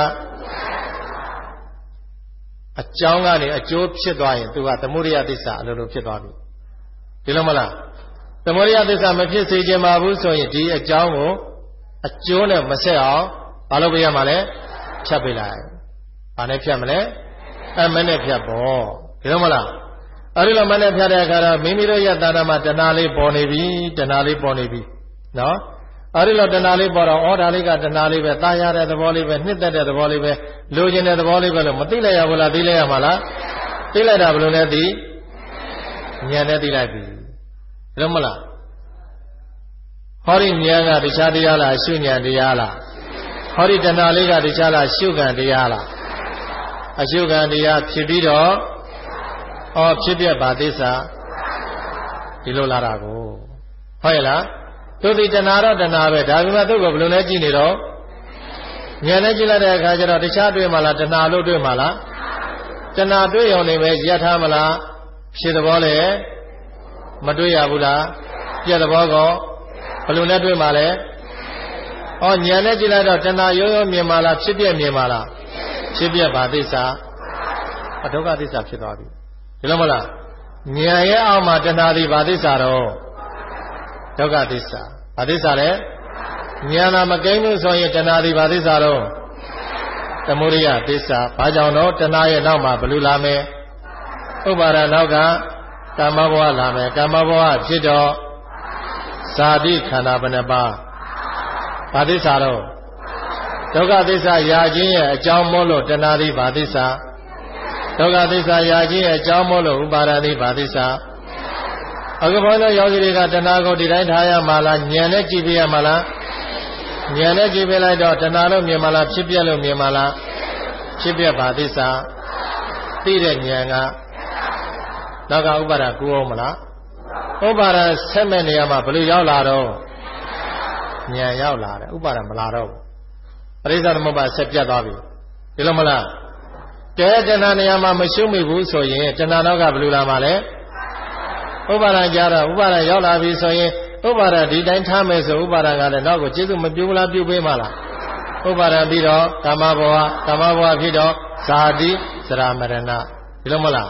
အကြောင်းကနေအကျိုးဖြစ်သွားရင်သူကသမုဒယသစ္စာအလိုလိုဖြစ်သွားပြီဒီလိုမလားသမုဒယသစ္စာမဖြစ်စေချင်ပါဘူးဆိုရင်ဒီအကြောင်းကိုအကျိုးနဲ့မဆက်အောင်ဘာလုပ်ပေးရမှာလဲဖြတ်ပေးလိုက်ဘာနဲ့ဖြတ်မလဲအမနဲ့ဖြတ်ပေါ့ဒီလိုမလားအဲ့ဒီလိုမနဲ့ဖြတ်တဲ့အခါတော့မိမိတို့ရဲ့တဏ္ဍာမှာတဏှာလေးပေါ်နေပြီတဏှာလေးပေါ်နေပြီနော်အဲ့ဒီလိုတဏှာလေးပေါ်တော့ဩဒါလေးကတဏှာလေးပဲတာရတဲ့သဘောလေးပဲနှစ်သက်တဲ့သဘောလေးပဲလိုချင်တဲ့သဘောလေးပဲလို့မသိလိုက်ရဘူးလားသိလိုက်ရမှာလားသိလိုက်တာဘယ်လိုလဲသိဉာဏ်နဲ့သိလိုက်ပြီဘယ်လိုမလားဟောဒီဉာဏ်ကတခြားတရားလားရှုဉာဏ်တရားလားဟောဒီတဏှာလေးကတခြားလားရှုကံတရားလားအရှုကံတရားဖြစ်ပြီးတော့ဩဖြစ်ပြဘာသစ္စာဒီလိုလာတာကိုဟုတ်ရဲ့လားသူဒီတဏှာတော့တဏှာပဲဒါပေမဲ့သူ့ကိုဘယ်လိုလဲကြည့်နေတော့ဉာဏ်နဲ့ကြည့်လိုက်တဲ့အခါကျတော့တခြားတွေ့မှလားတဏှာလို့တွေ့မှလားတဏှာတွေ့ရုံနဲ့ပဲရပ်ထားမလားဖြစ်သဘောလေမတွေ့ရဘူးလားပြက်သဘောကောဘယ်လိုလဲတွေ့မှလဲဩဉာဏ်နဲ့ကြည့်လိုက်တော့တဏှာရိုးရိုးမြင်မှလားဖြစ်ပြမြင်မှလားဖြစ်ပြဘာသစ္စာအဒုက္ခသစ္စာဖြစ်သွားပြီဒီလိုမလားဉာဏ်ရဲ့အောက်မှာတဏှာဒီဘာသစ္စာတော့ဒုက္ခသစ္စာဘာသစ္စာလဲဉာဏ်သာမကိန်းဘူးဆိုရင်တဏှာဒီဘာသစ္စာတော့သမုဒယသစ္စာဘာကြောင့်တော့တဏှာရဲ့နောက်မှာဘယ်လိုလာမယ်ဥပါဒနောက်ကကာမဘဝလာမယ်ကာမဘဝဖြစ်တော့ဇာတိခန္ဓာဘယ်နှပါဘာသစ္စာတော့ဒုက္ခသစ္စာရာခြင်းရဲ့အကြောင်းမို့လို့တဏှာဒီဘာသစ္စာဒုက္ခသစ္စာရာခြင်းရဲ့အကြောင်းမို့လို့ဥပါဒာဒီဘာသစ္စာအခုဘုန်းတော်ယောဂီတွေကတဏှာကိုဒီတိုင်းထားရမှာလားဉာဏ်နဲ့ကြည့်ပြရမှာလားဉာဏ်နဲ့ကြည့်ပြလိုက်တော့တဏှာလို့မြင်မှာလားဖြစ်ပြလို့မြင်မှာလားဖြစ်ပြဘာသစ္စာသိတဲ့ဉာဏ်ကနောက်ကဥပါဒကူအောင်မလားဥပါဒဆက်မဲ့နေရာမှာဘယ်လိုရောက်လာတော့ဉာဏ်ရောက်လာတယ်ဥပါဒမလာတော့ဘူးပရိစ္ဆေသမုပ္ပါဆက်ပြတ်သွားပြီဒီလိုမလားကဲတဏှာနေရာမှာမရှုမိဘူးဆိုရင်တဏှာနောက်ကဘယ်လိုလာမှာလဲဥပါဒံကြတော့ဥပါဒံရောက်လာပြီဆိုရင်ဥပါဒံဒီတိုင်းထားမယ်ဆိုဥပါဒံကလည်းနောက်ကိုကျေစုမပြုဘူးလားပြုပေးမှာလားဥပါဒံပြီးတော့ကာမဘဝကာမဘဝဖြစ်တော့ဇာတိစရမရဏဒီလိုမလား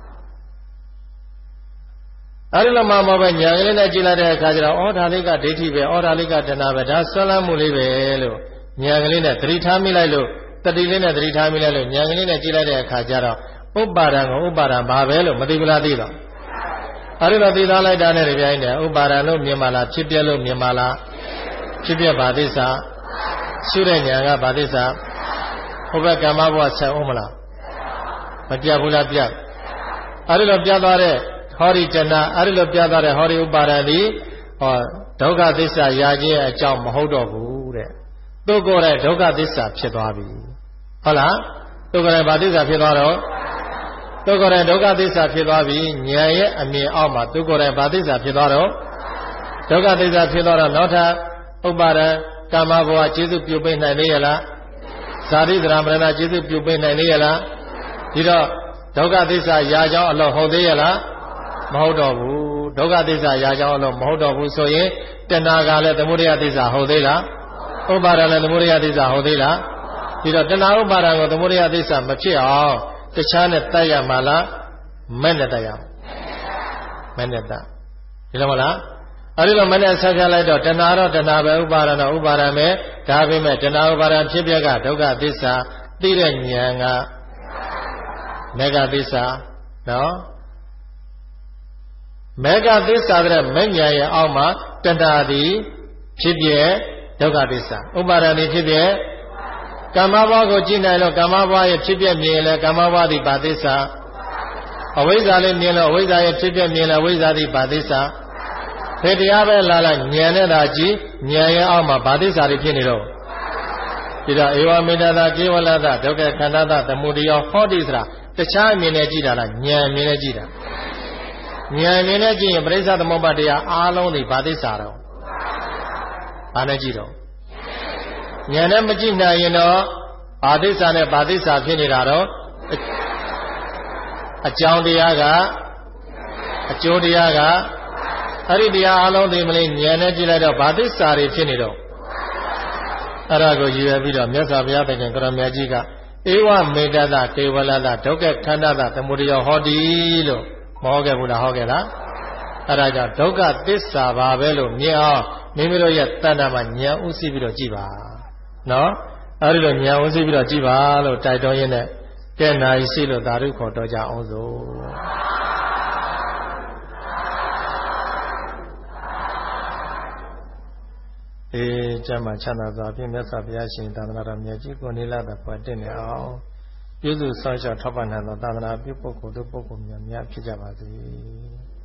အဲ့ဒီလိုမှမဟုတ်ပဲညာကလေးနဲ့ကြည့်လိုက်တဲ့အခါကျတော့ဩဒါလေးကဒိဋ္ဌိပဲဩဒါလေးကတဏှာပဲဒါဆွဲလန်းမှုလေးပဲလို့ညာကလေးနဲ့သတိထားမိလိုက်လို့တတိလေးနဲ့သတိထားမိလိုက်လို့ညာကလေးနဲ့ကြည့်လိုက်တဲ့အခါကျတော့ဥပါဒံကိုဥပါဒံဘာပဲလို့မသိဘူးလားသိတော့အဲ့ဒီလိုသိသားလိုက်တာနဲ့တပြိုင်တည်းဥပါဒံလို့မြင်ပါလားဖြစ်ပြလို့မြင်ပါလားဖြစ်ပြဘာသစ္စာရှုတဲ့ညာကဘာသစ္စာဟိုဘက်ကမ္မဘဝဆက်အောင်မလားမပြတ်ဘူးလားပြတ်အဲ့ဒီလိုပြတ်သွားတဲ့ဟောဒီတဏှာအဲ့ဒီလိုပြတ်သွားတဲ့ဟောဒီဥပါဒံဒီဟောဒုက္ခသစ္စာရာခြင်းအကြောင်းမဟုတ်တော့ဘူးတဲ့သူကိုယ်ရဲ့ဒုက္ခသစ္စာဖြစ်သွားပြီဟုတ်လားသူကိုယ်ရဲ့ဘာသစ္စာဖြစ်သွားတော့သူကိုယ်ရဲ့ဒုက္ခသစ္စာဖြစ်သွားပြီဉာဏ်ရဲ့အမြင်အောက်မှာသူကိုယ်ရဲ့ဘာသစ္စာဖြစ်သွားတော့ဒုက္ခသစ္စာဖြစ်သွားတော့နောက်ထပ်ဥပါဒံကာမဘဝကျေစုပြုပိနိုင်လေရလားဇာတိသရမရဏကျေစုပြုပိနိုင်လေရလားဒီတော့ဒုက္ခသစ္စာရာကြောင်းအလို့ဟုတ်သေးရလားမဟုတ်တော့ဘူးဒုက္ခသစ္စာရာကြောင်းအလို့မဟုတ်တော့ဘူးဆိုရင်တဏှာကလည်းသမုဒယသစ္စာဟုတ်သေးလားဥပါဒံလည်းသမုဒယသစ္စာဟုတ်သေးလားဒီတော့တဏှာဥပါဒံကိုသမုဒယသစ္စာမဖြစ်အောင်တခြားနဲ့တတ်ရမှာလားမဲ့နဲ့တတ်ရမှာမဲ့နဲ့တတ်ဒီလိုမလားအဲ့ဒီလိုမဲ့နဲ့ဆက်ပြလိုက်တော့တဏှာတော့တဏှာပဲဥပါဒံတော့ဥပါဒံပဲဒါပေမဲ့တဏှာဥပါဒံဖြစ်ပြကဒုက္ခသစ္စာသိတဲ့ဉာဏ်ကမေဃသစ္စာနော်မေဃသစ္စာတဲ့မဲ့ဉာဏ်ရဲ့အောက်မှာတဏှာသည်ဖြစ်ပြဒုက္ခသစ္စာဥပါဒံသည်ဖြစ်ပြကာမဘဝကိုကြည့်နိုင်လို့ကာမဘဝရဲ့ဖြစ်ပြမြင်လဲကာမဘဝသည်ဘာသစ္စာအဝိဇ္ဇာလေးမြင်လို့အဝိဇ္ဇာရဲ့ဖြစ်ပြမြင်လဲအဝိဇ္ဇာသည်ဘာသစ္စာဖေတရားပဲလာလာဉာဏ်နဲ့သာကြည့်ဉာဏ်ရဲ့အောက်မှာဘာသစ္စာတွေဖြစ်နေတော့ဒီတော့ဧဝမေတ္တာကေဝလသဒုက္ခခန္ဓာသသမုဒယဟောတိဆိုတာတခြားအမြင်နဲ့ကြည့်တာလားဉာဏ်အမြင်နဲ့ကြည့်တာဉာဏ်အမြင်နဲ့ကြည့်ရင်ပရိစ္ဆသမုပ္ပါဒ်တရားအားလုံးတွေဘာသစ္စာတော့ဘာနဲ့ကြည့်တော့ဉာဏ်နဲ့မကြည့်နိုင်ရင်တော့ဘာသစ္စာနဲ့ဘာသစ္စာဖြစ်နေတာတော့အကြောင်းတရားကအကျိုးတရားကအဲ့ဒီတရားအလုံးသိမလေးဉာဏ်နဲ့ကြည့်လိုက်တော့ဘာသစ္စာတွေဖြစ်နေတော့အဲ့ဒါကိုရည်ရွယ်ပြီးတော့မြတ်စွာဘုရားသခင်ကရမြတ်ကြီးကဧဝမေတ္တသကေဝလသဒုက္ခခန္ဓာသသမုဒယဟောတိလို့မဟောခဲ့ဘူးလားဟောခဲ့လားအဲ့ဒါကြောင့်ဒုက္ခသစ္စာပါပဲလို့မြင်အောင်မိမိတို့ရဲ့တဏ္ဍာမှာဉာဏ်ဥသိပြီးတော့ကြည့်ပါနော်အဲ့ဒီလိုဉာဏ်ဥသိပြီးတော့ကြည့်ပါလို့တိုက်တွန်းရင်းနဲ့ကဲနာရှိလို့သာဓုခေါ်တော်ကြအောင်စို့အေးကျမ်းမှာချမ်းသာစွာဖြင့်မြတ်စွာဘုရားရှင်သာသနာတော်မြတ်ကြီးကိုနေလာတဲ့ဘဝတင့်နေအောင်ပြုစုဆောင်းလျှောက်ထောက်ပံ့နိုင်သောသာသနာပြုပုဂ္ဂိုလ်တို့ပုဂ္ဂိုလ်များများဖြစ်ကြပါစေ